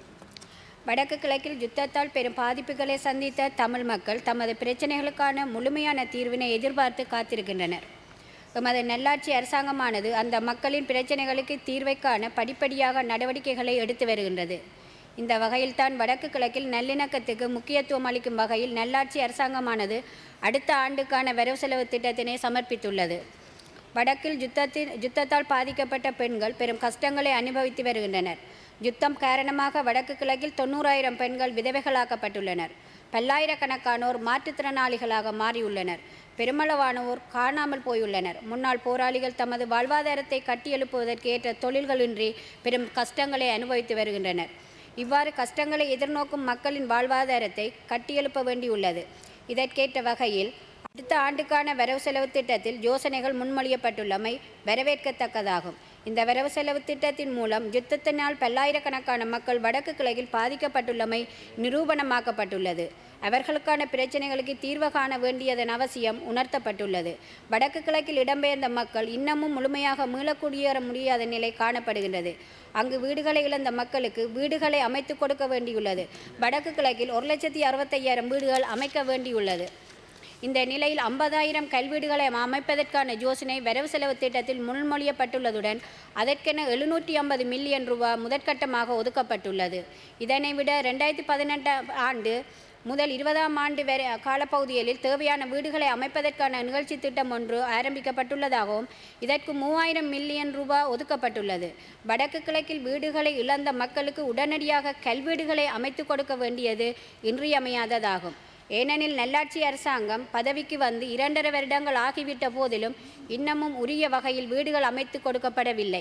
வடக்கு கிழக்கில் யுத்தத்தால் பெரும் பாதிப்புகளை சந்தித்த தமிழ் மக்கள் தமது பிரச்சனைகளுக்கான முழுமையான தீர்வினை எதிர்பார்த்து காத்திருக்கின்றனர். எமது நல்லாட்சி அரசாங்கமானது அந்த மக்களின் பிரச்சனைகளுக்கு தீர்வைக்கான படிப்படியாக நடவடிக்கைகளை எடுத்து வருகின்றது. இந்த வகையில்தான் வடக்கு கிழக்கில் நல்லிணக்கத்துக்கு முக்கியத்துவம் அளிக்கும் வகையில் நல்லாட்சி அரசாங்கமானது அடுத்த ஆண்டுக்கான வரவு செலவு திட்டத்தினை சமர்ப்பித்துள்ளது. வடக்கில் யுத்தத்தின் யுத்தத்தால் பாதிக்கப்பட்ட பெண்கள் பெரும் கஷ்டங்களை அனுபவித்து வருகின்றனர். யுத்தம் காரணமாக வடக்கு கிழக்கில் தொண்ணூறாயிரம் பெண்கள் விதவைகளாக்கப்பட்டுள்ளனர். பல்லாயிரக்கணக்கானோர் மாற்றுத்திறனாளிகளாக மாறியுள்ளனர். பெருமளவானோர் காணாமல் போயுள்ளனர். முன்னாள் போராளிகள் தமது வாழ்வாதாரத்தை கட்டியெழுப்புவதற்கு ஏற்ற தொழில்களின்றி பெரும் கஷ்டங்களை அனுபவித்து வருகின்றனர். இவ்வாறு கஷ்டங்களை எதிர்நோக்கும் மக்களின் வாழ்வாதாரத்தை கட்டியெழுப்ப வேண்டியுள்ளது. இதற்கேற்ற வகையில் அடுத்த ஆண்டுக்கான வரவு செலவு திட்டத்தில் யோசனைகள் முன்மொழியப்பட்டுள்ளமை வரவேற்கத்தக்கதாகும். இந்த வரவு செலவு திட்டத்தின் மூலம் யுத்தத்தினால் பல்லாயிரக்கணக்கான மக்கள் வடக்கு கிழக்கில் பாதிக்கப்பட்டுள்ளமை நிரூபணமாக்கப்பட்டுள்ளது. அவர்களுக்கான பிரச்சனைகளுக்கு தீர்வு காண வேண்டியதன் அவசியம் உணர்த்தப்பட்டுள்ளது. வடக்கு கிழக்கில் இடம்பெயர்ந்த மக்கள் இன்னமும் முழுமையாக மீளக்குடியேற முடியாத நிலை காணப்படுகின்றது. அங்கு வீடுகளை இழந்த மக்களுக்கு வீடுகளை அமைத்து கொடுக்க வேண்டியுள்ளது. வடக்கு கிழக்கில் ஒரு லட்சத்தி அறுபத்தையாயிரம் வீடுகள் அமைக்க வேண்டியுள்ளது. இந்த நிலையில் ஐம்பதாயிரம் கல்வீடுகளை அமைப்பதற்கான யோசனை வரவு செலவு திட்டத்தில் முன்மொழியப்பட்டுள்ளதுடன் அதற்கென எழுநூற்றி ஐம்பது மில்லியன் ரூபாய் முதற்கட்டமாக ஒதுக்கப்பட்டுள்ளது. இதனை விட ரெண்டாயிரத்தி பதினெட்டாம் ஆண்டு முதல் இருபதாம் ஆண்டு வரை காலப்பகுதிகளில் தேவையான வீடுகளை அமைப்பதற்கான நிகழ்ச்சி திட்டம் ஒன்று ஆரம்பிக்கப்பட்டுள்ளதாகவும் இதற்கு மூவாயிரம் மில்லியன் ரூபாய் ஒதுக்கப்பட்டுள்ளது. வடக்கு கிழக்கில் வீடுகளை இழந்த மக்களுக்கு உடனடியாக கல்வீடுகளை அமைத்து கொடுக்க வேண்டியது இன்றியமையாததாகும். ஏனெனில் நல்லாட்சி அரசாங்கம் பதவிக்கு வந்து இரண்டரை வருடங்கள் ஆகிவிட்ட போதிலும் இன்னமும் உரிய வகையில் வீடுகள் அமைத்து கொடுக்கப்படவில்லை.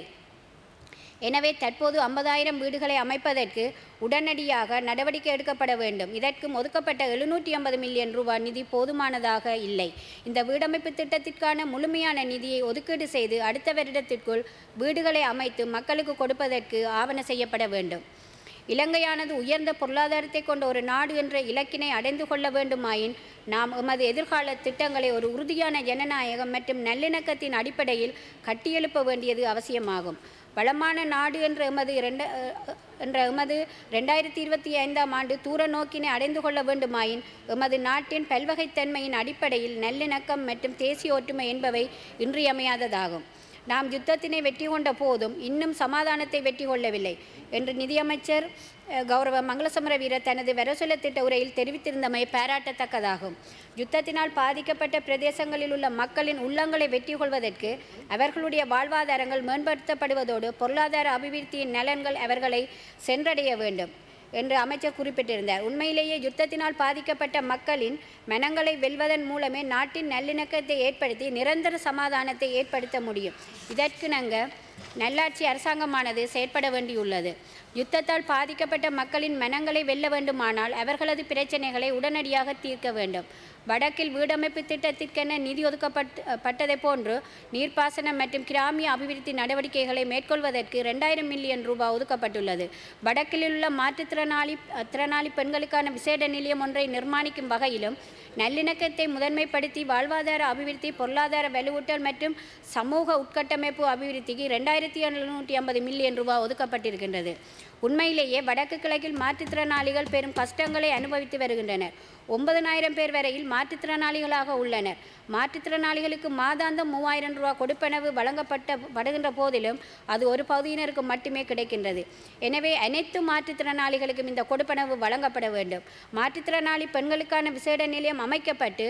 எனவே தற்போது ஐம்பதாயிரம் வீடுகளை அமைப்பதற்கு உடனடியாக நடவடிக்கை எடுக்கப்பட வேண்டும். இதற்கும் ஒதுக்கப்பட்ட எழுநூற்றி ஐம்பது மில்லியன் ரூபாய் நிதி போதுமானதாக இல்லை. இந்த வீடமைப்பு திட்டத்திற்கான முழுமையான நிதியை ஒதுக்கீடு செய்து அடுத்த வருடத்திற்குள் வீடுகளை அமைத்து மக்களுக்கு கொடுப்பதற்கு ஆவண செய்யப்பட வேண்டும். இலங்கையானது உயர்ந்த பொருளாதாரத்தை கொண்ட ஒரு நாடு என்ற இலக்கினை அடைந்து கொள்ள வேண்டுமாயின் நாம் எமது எதிர்கால திட்டங்களை ஒரு உறுதியான ஜனநாயகம் மற்றும் நல்லிணக்கத்தின் அடிப்படையில் கட்டியெழுப்ப வேண்டியது அவசியமாகும். வளமான நாடு என்ற எமது இரண்ட என்ற எமது ரெண்டாயிரத்தி இருபத்தி ஐந்தாம் ஆண்டு தூர நோக்கினை அடைந்து கொள்ள வேண்டுமாயின் எமது நாட்டின் பல்வகைத்தன்மையின் அடிப்படையில் நல்லிணக்கம் மற்றும் தேசிய ஒற்றுமை என்பவை இன்றியமையாததாகும். நாம் யுத்தத்தினை வெற்றி கொண்ட போதும் இன்னும் சமாதானத்தை வெற்றி கொள்ளவில்லை என்று நிதியமைச்சர் கௌரவ மங்களசமர வீரர் தனது வரவு திட்ட உரையில் தெரிவித்திருந்தமை பாராட்டத்தக்கதாகும். யுத்தத்தினால் பாதிக்கப்பட்ட பிரதேசங்களில் உள்ள மக்களின் உள்ளங்களை வெற்றி கொள்வதற்கு அவர்களுடைய வாழ்வாதாரங்கள் மேம்படுத்தப்படுவதோடு பொருளாதார அபிவிருத்தியின் நலன்கள் அவர்களை சென்றடைய வேண்டும் என்று அமைச்சர் குறிப்பிட்டிருந்தார். உண்மையிலேயே யுத்தத்தினால் பாதிக்கப்பட்ட மக்களின் மனங்களை வெல்வதன் மூலமே நாட்டின் நல்லிணக்கத்தை ஏற்படுத்தி நிரந்தர சமாதானத்தை ஏற்படுத்த முடியும். இதற்கு நாங்கள் நல்லாட்சி அரசாங்கமானது செயற்பட வேண்டியுள்ளது. யுத்தத்தால் பாதிக்கப்பட்ட மக்களின் மனங்களை வெல்ல வேண்டுமானால் அவர்களது பிரச்சனைகளை உடனடியாக தீர்க்க வேண்டும். வடக்கில் வீடமைப்பு திட்டத்திற்கென நிதி ஒதுக்கப்பட்டதை போன்று நீர்ப்பாசனம் மற்றும் கிராமிய அபிவிருத்தி நடவடிக்கைகளை மேற்கொள்வதற்கு ரெண்டாயிரம் மில்லியன் ரூபாய் ஒதுக்கப்பட்டுள்ளது. வடக்கில் உள்ள மாற்றுத்திறனாளி திறனாளி பெண்களுக்கான விசேட நிலையம் ஒன்றை நிர்மாணிக்கும் வகையிலும் நல்லிணக்கத்தை முதன்மைப்படுத்தி வாழ்வாதார அபிவிருத்தி, பொருளாதார வலுவூட்டல் மற்றும் சமூக உட்கட்டமைப்பு அபிவிருத்திக்கு ரெண்டாயிரத்தி எழுநூற்றி ஐம்பது மில்லியன் ரூபாய் ஒதுக்கப்பட்டிருக்கின்றது. உண்மையிலேயே வடக்கு கிழக்கில் மாற்றுத்திறனாளிகள் பெரும் கஷ்டங்களை அனுபவித்து வருகின்றனர். ஒன்பதனாயிரம் பேர் வரையில் மாற்றுத்திறனாளிகளாக உள்ளனர். மாற்றுத்திறனாளிகளுக்கு மாதாந்தம் மூவாயிரம் ரூபாய் கொடுப்பனவு வழங்கப்பட்ட படுகின்ற போதிலும் அது ஒரு பகுதியினருக்கு மட்டுமே கிடைக்கின்றது. எனவே அனைத்து மாற்றுத்திறனாளிகளுக்கும் இந்த கொடுப்பனவு வழங்கப்பட வேண்டும். மாற்றுத்திறனாளி பெண்களுக்கான விசேட நிலையம் அமைக்கப்பட்டு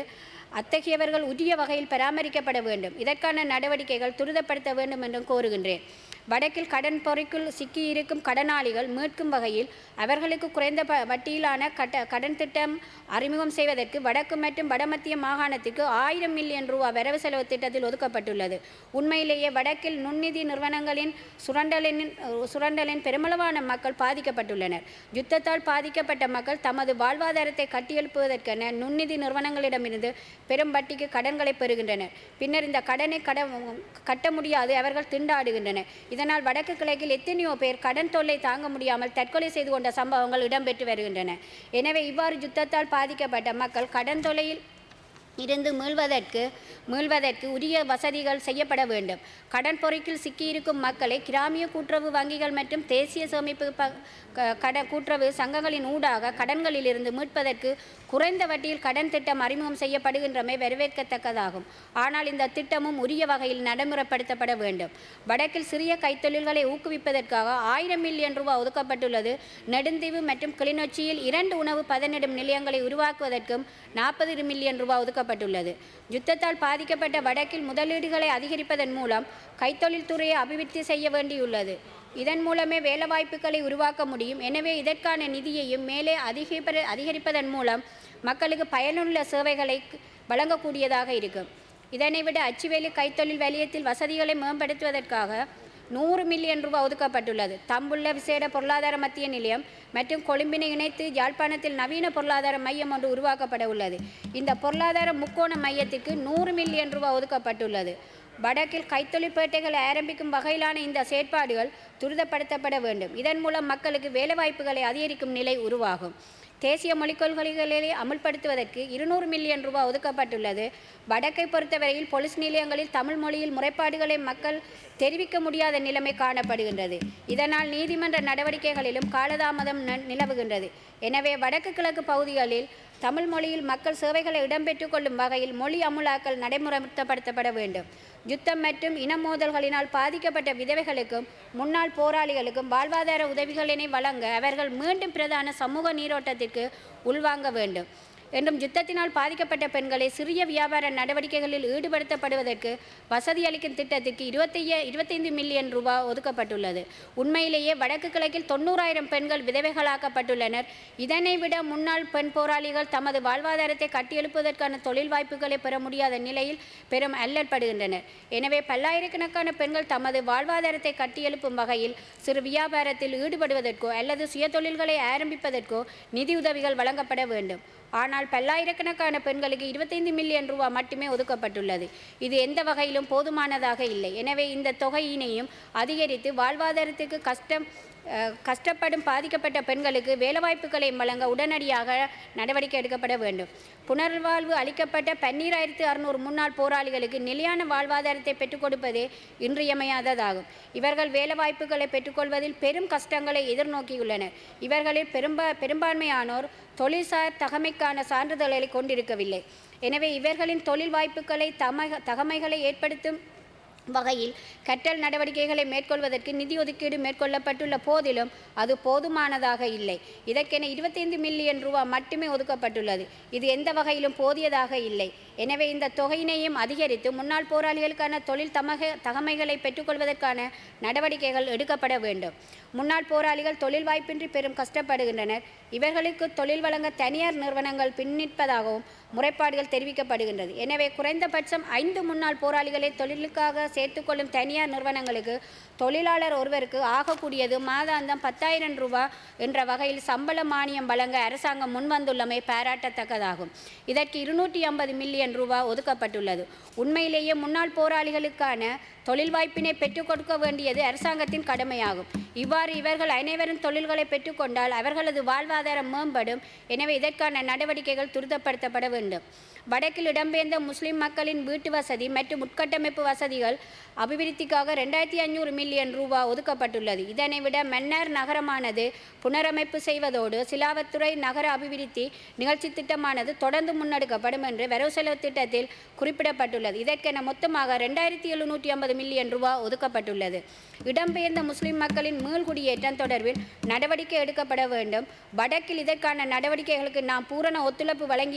அத்தகையவர்கள் உரிய வகையில் பராமரிக்கப்பட வேண்டும். இதற்கான நடவடிக்கைகள் துரிதப்படுத்த வேண்டும் என்றும் கோருகின்றேன். வடக்கில் கடன் பொறிக்குள் சிக்கியிருக்கும் கடனாளிகள் மீட்கும் வகையில் அவர்களுக்கு குறைந்த ப வட்டியிலான கட்ட கடன் திட்டம் அறிமுகம் செய்வதற்கு வடக்கு மற்றும் வடமத்திய மாகாணத்திற்கு ஆயிரம் மில்லியன் ரூபா வரவு செலவு திட்டத்தில் ஒதுக்கப்பட்டுள்ளது. உண்மையிலேயே வடக்கில் நுண்நிதி நிறுவனங்களின் சுரண்டலின் சுரண்டலின் பெருமளவான மக்கள் பாதிக்கப்பட்டுள்ளனர். யுத்தத்தால் பாதிக்கப்பட்ட மக்கள் தமது வாழ்வாதாரத்தை கட்டியெழுப்புவதற்கென நுண்நிதி நிறுவனங்களிடமிருந்து பெரும் வட்டிக்கு கடன்களை பெறுகின்றனர். பின்னர் இந்த கடனை கட கட்ட முடியாது அவர்கள் திண்டாடுகின்றனர். இதனால் வடக்கு கிழக்கில் எத்தனையோ பேர் கடன் தொல்லை தாங்க முடியாமல் தற்கொலை செய்து கொண்ட சம்பவங்கள் இடம்பெற்று வருகின்றன. எனவே இவ்வாறு யுத்தத்தால் பாதிக்கப்பட்ட மக்கள் கடன் தொல்லையில் இருந்து மீள்வதற்கு மீள்வதற்கு உரிய வசதிகள் செய்யப்பட வேண்டும். கடன் பொறிக்கில் சிக்கியிருக்கும் மக்களை கிராமிய கூட்டுறவு வங்கிகள் மற்றும் தேசிய சேமிப்பு ப கட கூட்டுறவு சங்கங்களின் ஊடாக கடன்களிலிருந்து மீட்பதற்கு குறைந்த வட்டியில் கடன் திட்டம் அறிமுகம் செய்யப்படுகின்றமை வரவேற்கத்தக்கதாகும். ஆனால் இந்த திட்டமும் உரிய வகையில் நடைமுறைப்படுத்தப்பட வேண்டும். வடக்கில் சிறிய கைத்தொழில்களை ஊக்குவிப்பதற்காக ஆயிரம் மில்லியன் ரூபாய் ஒதுக்கப்பட்டுள்ளது. நெடுந்தீவு மற்றும் கிளிநொச்சியில் இரண்டு உணவு பதனிடும் நிலையங்களை உருவாக்குவதற்கும் நாற்பது மில்லியன் ரூபாய் ஒதுக்கப்பட்டுள்ளது. யுத்தத்தால் பாதிக்கப்பட்ட வடக்கில் முதலீடுகளை அதிகரிப்பதன் மூலம் கைத்தொழில் துறையை அபிவிருத்தி செய்ய வேண்டியுள்ளது. இதன் மூலமே வேலைவாய்ப்புகளை உருவாக்க முடியும். எனவே இதற்கான நிதியையும் மேலே அதிகரிப்ப அதிகரிப்பதன் மூலம் மக்களுக்கு பயனுள்ள சேவைகளை வழங்கக்கூடியதாக இருக்கும். இதனை விட அச்சுவேலி கைத்தொழில் வலயத்தில் வசதிகளை மேம்படுத்துவதற்காக நூறு மில்லியன் ரூபாய் ஒதுக்கப்பட்டுள்ளது. தம்புள்ள விசேட பொருளாதார மத்திய நிலையம் மற்றும் கொழும்பினை இணைத்து யாழ்ப்பாணத்தில் நவீன பொருளாதார மையம் ஒன்று உருவாக்கப்பட உள்ளது. இந்த பொருளாதார முக்கோண மையத்திற்கு நூறு மில்லியன் ரூபாய் ஒதுக்கப்பட்டுள்ளது. வடக்கில் கைத்தொழிற்பேட்டைகளை ஆரம்பிக்கும் வகையிலான இந்த செயற்பாடுகள் துரிதப்படுத்தப்பட வேண்டும். இதன் மூலம் மக்களுக்கு வேலைவாய்ப்புகளை அதிகரிக்கும் நிலை உருவாகும். தேசிய மொழிக் கொள்கைகளை அமுல்படுத்துவதற்கு இருநூறு மில்லியன் ரூபாய் ஒதுக்கப்பட்டுள்ளது. வடக்கை பொறுத்தவரையில் பொலிஸ் நிலையங்களில் தமிழ் மொழியில் முறைப்பாடுகளை மக்கள் தெரிவிக்க முடியாத நிலைமை காணப்படுகின்றது. இதனால் நீதிமன்ற நடவடிக்கைகளிலும் காலதாமதம் நிலவுகின்றது. எனவே வடக்கு கிழக்கு பகுதிகளில் தமிழ் மொழியில் மக்கள் சேவைகளை இடம்பெற்றுக் கொள்ளும் வகையில் மொழி அமுலாக்கல் நடைமுறைப்படுத்தப்பட வேண்டும். யுத்தம் மற்றும் இன மோதல்களினால் பாதிக்கப்பட்ட விதவைகளுக்கும் முன்னாள் போராளிகளுக்கும் வாழ்வாதார உதவிகளினை வழங்க அவர்கள் மீண்டும் பிரதான சமூக நீரோட்டத்திற்கு உள்வாங்க வேண்டும் என்றும் யுத்தத்தினால் பாதிக்கப்பட்ட பெண்களை சிறிய வியாபார நடவடிக்கைகளில் ஈடுபடுத்தப்படுவதற்கு வசதி அளிக்கும் திட்டத்திற்கு இருபத்தைய இருபத்தைந்து மில்லியன் ரூபாய் ஒதுக்கப்பட்டுள்ளது. உண்மையிலேயே வடக்கு கிழக்கில் தொண்ணூறாயிரம் பெண்கள் விதவைகளாக்கப்பட்டுள்ளனர். இதனை விட முன்னாள் பெண் போராளிகள் தமது வாழ்வாதாரத்தை கட்டியெழுப்புவதற்கான தொழில் வாய்ப்புகளை பெற முடியாத நிலையில் பெரும் அல்லற்படுகின்றனர். எனவே பல்லாயிரக்கணக்கான பெண்கள் தமது வாழ்வாதாரத்தை கட்டியெழுப்பும் வகையில் சிறு வியாபாரத்தில் ஈடுபடுவதற்கோ அல்லது சுயதொழில்களை ஆரம்பிப்பதற்கோ நிதியுதவிகள் வழங்கப்பட வேண்டும். ஆனால் பல்லாயிரக்கணக்கான பெண்களுக்கு இருபத்தைந்து மில்லியன் ரூபாய் மட்டுமே ஒதுக்கப்பட்டுள்ளது. இது எந்த வகையிலும் போதுமானதாக இல்லை. எனவே இந்த தொகையினையும் அதிகரித்து வாழ்வாதாரத்திற்கு கஷ்டம் கஷ்டப்படும் பாதிக்கப்பட்ட பெண்களுக்கு வேலைவாய்ப்புகளை வழங்க உடனடியாக நடவடிக்கை எடுக்கப்பட வேண்டும். புனர்வாழ்வு அளிக்கப்பட்ட பன்னீராயிரத்து அறுநூறு முன்னாள் போராளிகளுக்கு நிலையான வாழ்வாதாரத்தை பெற்றுக் கொடுப்பதே இன்றியமையாததாகும். இவர்கள் வேலைவாய்ப்புகளை பெற்றுக்கொள்வதில் பெரும் கஷ்டங்களை எதிர்நோக்கியுள்ளனர். இவர்களில் பெரும்பா பெரும்பான்மையானோர் தொழில்சார் தகமைக்கான சான்றிதழ்களை கொண்டிருக்கவில்லை. எனவே இவர்களின் தொழில் வாய்ப்புகளை தம தகமைகளை ஏற்படுத்தும் வகையில் கற்றல் நடவடிக்கைகளை மேற்கொள்வதற்கு நிதி ஒதுக்கீடு மேற்கொள்ளப்பட்டுள்ள போதிலும் அது போதுமானதாக இல்லை. இதற்கென இருபத்தைந்து மில்லியன் ரூபாய் மட்டுமே ஒதுக்கப்பட்டுள்ளது. இது எந்த வகையிலும் போதியதாக இல்லை. எனவே இந்த தொகையினையும் அதிகரித்து முன்னாள் போராளிகளுக்கான தொழில் தமக தகமைகளை பெற்றுக்கொள்வதற்கான நடவடிக்கைகள் எடுக்கப்பட வேண்டும். முன்னாள் போராளிகள் தொழில் வாய்ப்பின்றி பெரும் கஷ்டப்படுகின்றனர். இவர்களுக்கு தொழில் வழங்க தனியார் நிறுவனங்கள் பின்னிற்பதாகவும் முறைப்பாடுகள் தெரிவிக்கப்படுகின்றது. எனவே குறைந்தபட்சம் ஐந்து முன்னாள் போராளிகளை தொழிலுக்காக சேர்த்துக்கொள்ளும் தனியார் நிறுவனங்களுக்கு தொழிலாளர் ஒருவருக்கு ஆகக்கூடியது மாதாந்தம் பத்தாயிரம் ரூபாய் என்ற வகையில் சம்பள மானியம் வழங்க அரசாங்கம் முன்வந்துள்ளமை பாராட்டத்தக்கதாகும். இதற்கு இருநூற்றி ஐம்பது மில்லியன் ரூபாய் ஒதுக்கப்பட்டுள்ளது. உண்மையிலேயே முன்னாள் போராளிகளுக்கான தொழில் வாய்ப்பினை பெற்றுக் கொடுக்க வேண்டியது அரசாங்கத்தின் கடமையாகும். இவ்வாறு இவர்கள் அனைவரும் தொழில்களை பெற்றுக்கொண்டால் அவர்களது வாழ்வாதாரம் மேம்படும். எனவே இதற்கான நடவடிக்கைகள் துரிதப்படுத்தப்பட வேண்டும். வடக்கில் இடம்பெயர்ந்த முஸ்லிம் மக்களின் வீட்டு வசதி மற்றும் உட்கட்டமைப்பு வசதிகள் அபிவிருத்திக்காக ரெண்டாயிரத்தி ஐநூறு மில்லியன் ரூபாய் ஒதுக்கப்பட்டுள்ளது. இதனை விட மன்னார் நகரமானது புனரமைப்பு செய்வதோடு சிலாவத்துறை நகர அபிவிருத்தி நிகழ்ச்சி திட்டமானது தொடர்ந்து முன்னெடுக்கப்படும் என்று வரவு செலவு திட்டத்தில் குறிப்பிடப்பட்டுள்ளது. இதற்கென மொத்தமாக ரெண்டாயிரத்தி எழுநூற்றி ஐம்பது மில்லியன் ரூபாய் ஒதுக்கப்பட்டுள்ளது. இடம்பெயர்ந்த முஸ்லிம் மக்களின் மீள்குடியேற்றம் தொடர்பில் நடவடிக்கை எடுக்கப்பட வேண்டும். வடக்கில் இதற்கான நடவடிக்கைகளுக்கு நாம் பூரண ஒத்துழைப்பு வழங்கியே வருகின்றோம்.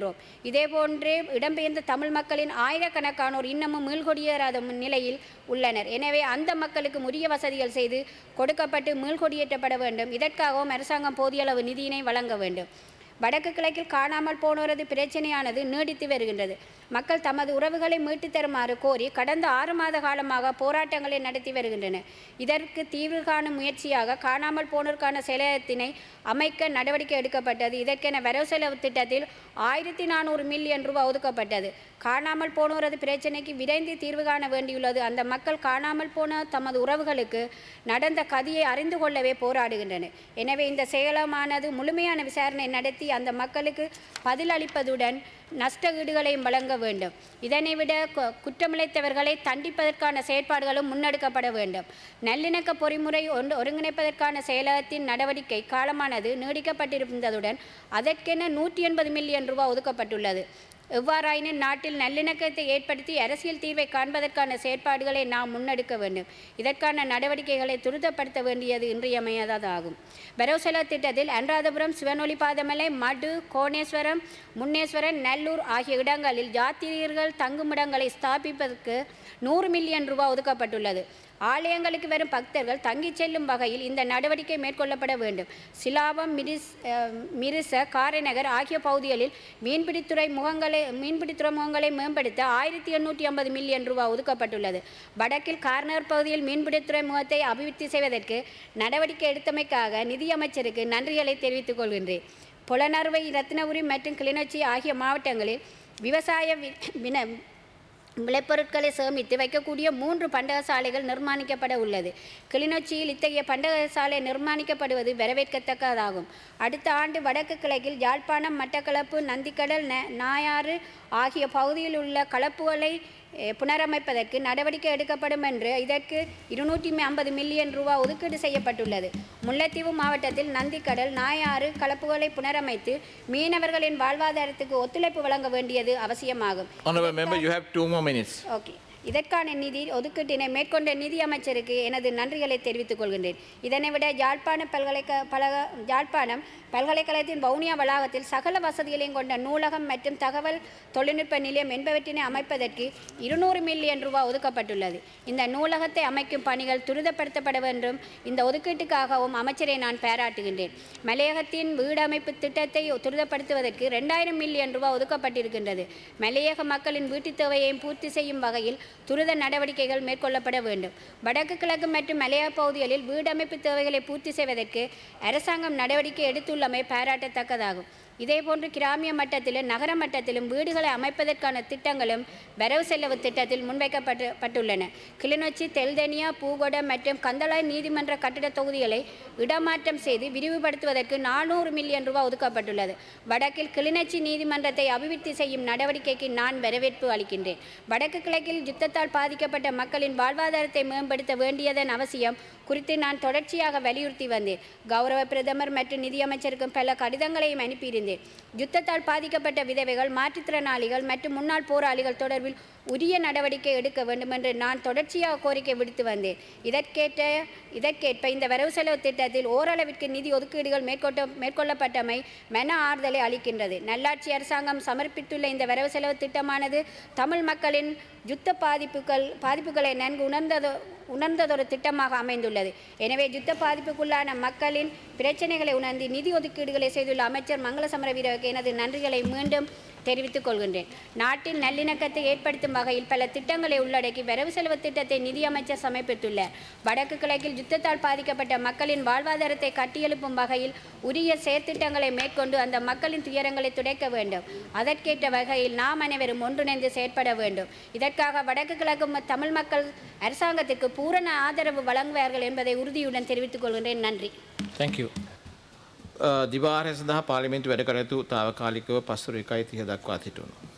வருகின்றோம். இதேபோன்று இடம்பெயர்ந்த தமிழ் மக்களின் ஆயிரக்கணக்கானோர் இன்னமும் மீள்குடியேறாத நிலையில் உள்ளனர். எனவே அந்த மக்களுக்கு உரிய வசதிகள் செய்து கொடுக்கப்பட்டு மீள்குடியேற்றப்பட வேண்டும். இதற்காகவும் அரசாங்கம் போதிய அளவு நிதியினை வழங்க வேண்டும். வடக்கு கிழக்கில் காணாமல் போனோரது பிரச்சனையானது நீடித்து வருகின்றது. மக்கள் தமது உறவுகளை மீட்டு தருமாறு கோரி கடந்த ஆறு மாத காலமாக போராட்டங்களை நடத்தி வருகின்றனர். இதற்கு தீர்வு காணும் முயற்சியாக காணாமல் போனோருக்கான செயலகத்தினை அமைக்க நடவடிக்கை எடுக்கப்பட்டது. இதற்கென வரவு செலவு திட்டத்தில் ஆயிரத்தி நானூறு மில்லியன் ரூபாய் ஒதுக்கப்பட்டது. காணாமல் போனோரது பிரச்சனைக்கு விரைந்து தீர்வு காண வேண்டியுள்ளது. அந்த மக்கள் காணாமல் போன தமது உறவுகளுக்கு நடந்த கதியை அறிந்து கொள்ளவே போராடுகின்றனர். எனவே இந்த செயலமானது முழுமையான விசாரணை நடத்தி அந்த மக்களுக்கு பதிலளிப்பதுடன் நஷ்ட ஈடுகளையும் வழங்க வேண்டும். இதனை விட குற்றமிழைத்தவர்களை தண்டிப்பதற்கான செயற்பாடுகளும் முன்னெடுக்கப்பட வேண்டும். நல்லிணக்க பொறிமுறை ஒன்று ஒருங்கிணைப்பதற்கான செயலகத்தின் நடவடிக்கை காலமானது நீடிக்கப்பட்டிருந்ததுடன் அதற்கென நூற்றி எண்பது மில்லியன் ரூபாய் ஒதுக்கப்பட்டுள்ளது. எவ்வாறாயினும் நாட்டில் நல்லிணக்கத்தை ஏற்படுத்தி அரசியல் தீர்வை காண்பதற்கான செயற்பாடுகளை நாம் முன்னெடுக்க வேண்டும். இதற்கான நடவடிக்கைகளை துரிதப்படுத்த வேண்டியது இன்றியமையாததாகும். வரவு செலவு திட்டத்தில் அனுராதபுரம், சிவனொளிபாதமலை, மடு, கோணேஸ்வரம், முன்னேஸ்வரன், நல்லூர் ஆகிய இடங்களில் யாத்திரிகர்கள் தங்குமிடங்களை ஸ்தாபிப்பதற்கு நூறு மில்லியன் ரூபாய் ஒதுக்கப்பட்டுள்ளது. ஆலயங்களுக்கு வரும் பக்தர்கள் தங்கிச் செல்லும் வகையில் இந்த நடவடிக்கை மேற்கொள்ளப்பட வேண்டும். சிலாபம், மிரிஸ் மிரிச, காரைநகர் ஆகிய பகுதிகளில் மீன்பிடித்துறை முகங்களை மீன்பிடித்துறை முகங்களை மேம்படுத்த ஆயிரத்தி எண்ணூற்றி ஐம்பது மில்லியன் ரூபாய் ஒதுக்கப்பட்டுள்ளது. வடக்கில் கார்நகர் பகுதியில் மீன்பிடித்துறை முகத்தை அபிவிருத்தி செய்வதற்கு நடவடிக்கை எடுத்தமைக்காக நிதியமைச்சருக்கு நன்றிகளை தெரிவித்துக் கொள்கின்றேன். புலனறுவை, ரத்தினபுரி மற்றும் கிளிநொச்சி ஆகிய மாவட்டங்களில் விவசாய வின விளைபொருட்களை சேமித்து வைக்கக்கூடிய மூன்று பண்டக சாலைகள் நிர்மாணிக்கப்பட உள்ளது. கிளிநொச்சியில் இத்தகைய பண்டக சாலை நிர்மாணிக்கப்படுவது வரவேற்கத்தக்கதாகும். அடுத்த ஆண்டு வடக்கு கிழக்கில் யாழ்ப்பாணம், மட்டக்களப்பு, நந்திக்கடல், நாயாறு ஆகிய பகுதியில் உள்ள களப்புகளை புனரமைப்பதற்கு நடவடிக்கை எடுக்கப்படும் என்று இதற்கு இருநூற்றி ஐம்பது மில்லியன் ரூபாய் ஒதுக்கீடு செய்யப்பட்டுள்ளது. முல்லைத்தீவு மாவட்டத்தில் நந்திக்கடல், நாயாறு களப்புகளை புனரமைத்து மீனவர்களின் வாழ்வாதாரத்துக்கு ஒத்துழைப்பு வழங்க வேண்டியது அவசியமாகும். Honourable member, you have two more minutes. Okay. இதற்கான நிதி ஒதுக்கீட்டினை மேற்கொண்ட நிதி அமைச்சருக்கு எனது நன்றிகளை தெரிவித்துக் கொள்கின்றேன். இதனை விட யாழ்ப்பாண பல்கலைக்க பலக யாழ்ப்பாணம் பல்கலைக்கழகத்தின் வவுனியா வளாகத்தில் சகல வசதிகளையும் கொண்ட நூலகம் மற்றும் தகவல் தொழில்நுட்ப நிலையம் என்பவற்றினை அமைப்பதற்கு இருநூறு மில்லியன் ரூபாய் ஒதுக்கப்பட்டுள்ளது. இந்த நூலகத்தை அமைக்கும் பணிகள் துரிதப்படுத்தப்பட வேண்டும். இந்த ஒதுக்கீட்டுக்காகவும் அமைச்சரை நான் பாராட்டுகின்றேன். மலையகத்தின் வீடு அமைப்பு திட்டத்தை துரிதப்படுத்துவதற்கு இரண்டாயிரம் மில்லியன் ரூபாய் ஒதுக்கப்பட்டிருக்கின்றது. மலையக மக்களின் வீட்டுத் தேவையையும் பூர்த்தி செய்யும் வகையில் துரித நடவடிக்கைகள் மேற்கொள்ளப்பட வேண்டும். வடக்கு கிழக்கு மற்றும் மலையக பகுதிகளில் வீடமைப்பு தேவைகளை பூர்த்தி செய்வதற்கு அரசாங்கம் நடவடிக்கை எடுத்துள்ளமை பாராட்டத்தக்கதாகும். இதேபோன்று கிராமிய மட்டத்திலும் நகர மட்டத்திலும் வீடுகளை அமைப்பதற்கான திட்டங்களும் வரவு செலவு திட்டத்தில் முன்வைக்கப்பட்டு பட்டுள்ளன. கிளிநொச்சி, தெல்தனியா, பூகொட மற்றும் கந்தளாய் நீதிமன்ற கட்டிட தொகுதிகளை இடமாற்றம் செய்து விரிவுபடுத்துவதற்கு நானூறு மில்லியன் ரூபாய் ஒதுக்கப்பட்டுள்ளது. வடக்கில் கிளிநொச்சி நீதிமன்றத்தை அபிவிருத்தி செய்யும் நடவடிக்கைக்கு நான் வரவேற்பு அளிக்கின்றேன். வடக்கு கிழக்கில் யுத்தத்தால் பாதிக்கப்பட்ட மக்களின் வாழ்வாதாரத்தை மேம்படுத்த வேண்டியதன் அவசியம் குறித்து நான் தொடர்ச்சியாக வலியுறுத்தி வந்தேன். கௌரவ பிரதமர் மற்றும் நிதியமைச்சருக்கும் பல கடிதங்களையும் அனுப்பியிருந்தேன். யுத்தத்தால் பாதிக்கப்பட்ட விதவைகள், மாற்றுத்திறனாளிகள் மற்றும் முன்னாள் போராளிகள் தொடர்பில் உரிய நடவடிக்கை எடுக்க வேண்டும் என்று நான் தொடர்ச்சியாக கோரிக்கை விடுத்து வந்தேன். இதற்கேற்ற இதற்கேற்ப இந்த வரவு செலவு திட்டத்தில் ஓரளவிற்கு நிதி ஒதுக்கீடுகள் மேற்கொள்ள மேற்கொள்ளப்பட்டமை மன ஆறுதலை அளிக்கின்றது. நல்லாட்சி அரசாங்கம் சமர்ப்பித்துள்ள இந்த வரவு செலவு திட்டமானது தமிழ் மக்களின் யுத்த பாதிப்புகள் பாதிப்புகளை நன்கு உணர்ந்ததோ உணர்ந்ததொரு திட்டமாக அமைந்துள்ளது. எனவே யுத்த பாதிப்புக்குள்ளான மக்களின் பிரச்சனைகளை உணர்ந்து நிதி ஒதுக்கீடுகளை செய்துள்ள அமைச்சர் மங்கள சமரவீரருக்கு எனது நன்றிகளை மீண்டும் தெரிவித்துக் கொள்கின்றேன். நாட்டில் நல்லிணக்கத்தை ஏற்படுத்தும் வகையில் பல திட்டங்களை உள்ளடக்கி வரவு செலவு திட்டத்தை நிதியமைச்சர் சமர்ப்பித்துள்ளார். வடக்கு கிழக்கில் யுத்தத்தால் பாதிக்கப்பட்ட மக்களின் வாழ்வாதாரத்தை கட்டியெழுப்பும் வகையில் உரிய செயற்திட்டங்களை மேற்கொண்டு அந்த மக்களின் துயரங்களை துடைக்க வேண்டும். அதற்கேற்ற வகையில் நாம் அனைவரும் ஒன்றிணைந்து செயற்பட வேண்டும். இதற்காக வடக்கு கிழக்கு தமிழ் மக்கள் அரசாங்கத்திற்கு பூரண ஆதரவு வழங்குவார்கள் என்பதை உறுதியுடன் தெரிவித்துக் கொள்கின்றேன். நன்றி. Thank you. දිවාරය සඳහා පාර්ලිමේන්තු වැඩ කටයුතු තාවකාලිකව පස්වර එකයි තිහ දක්වා සිටිනවා.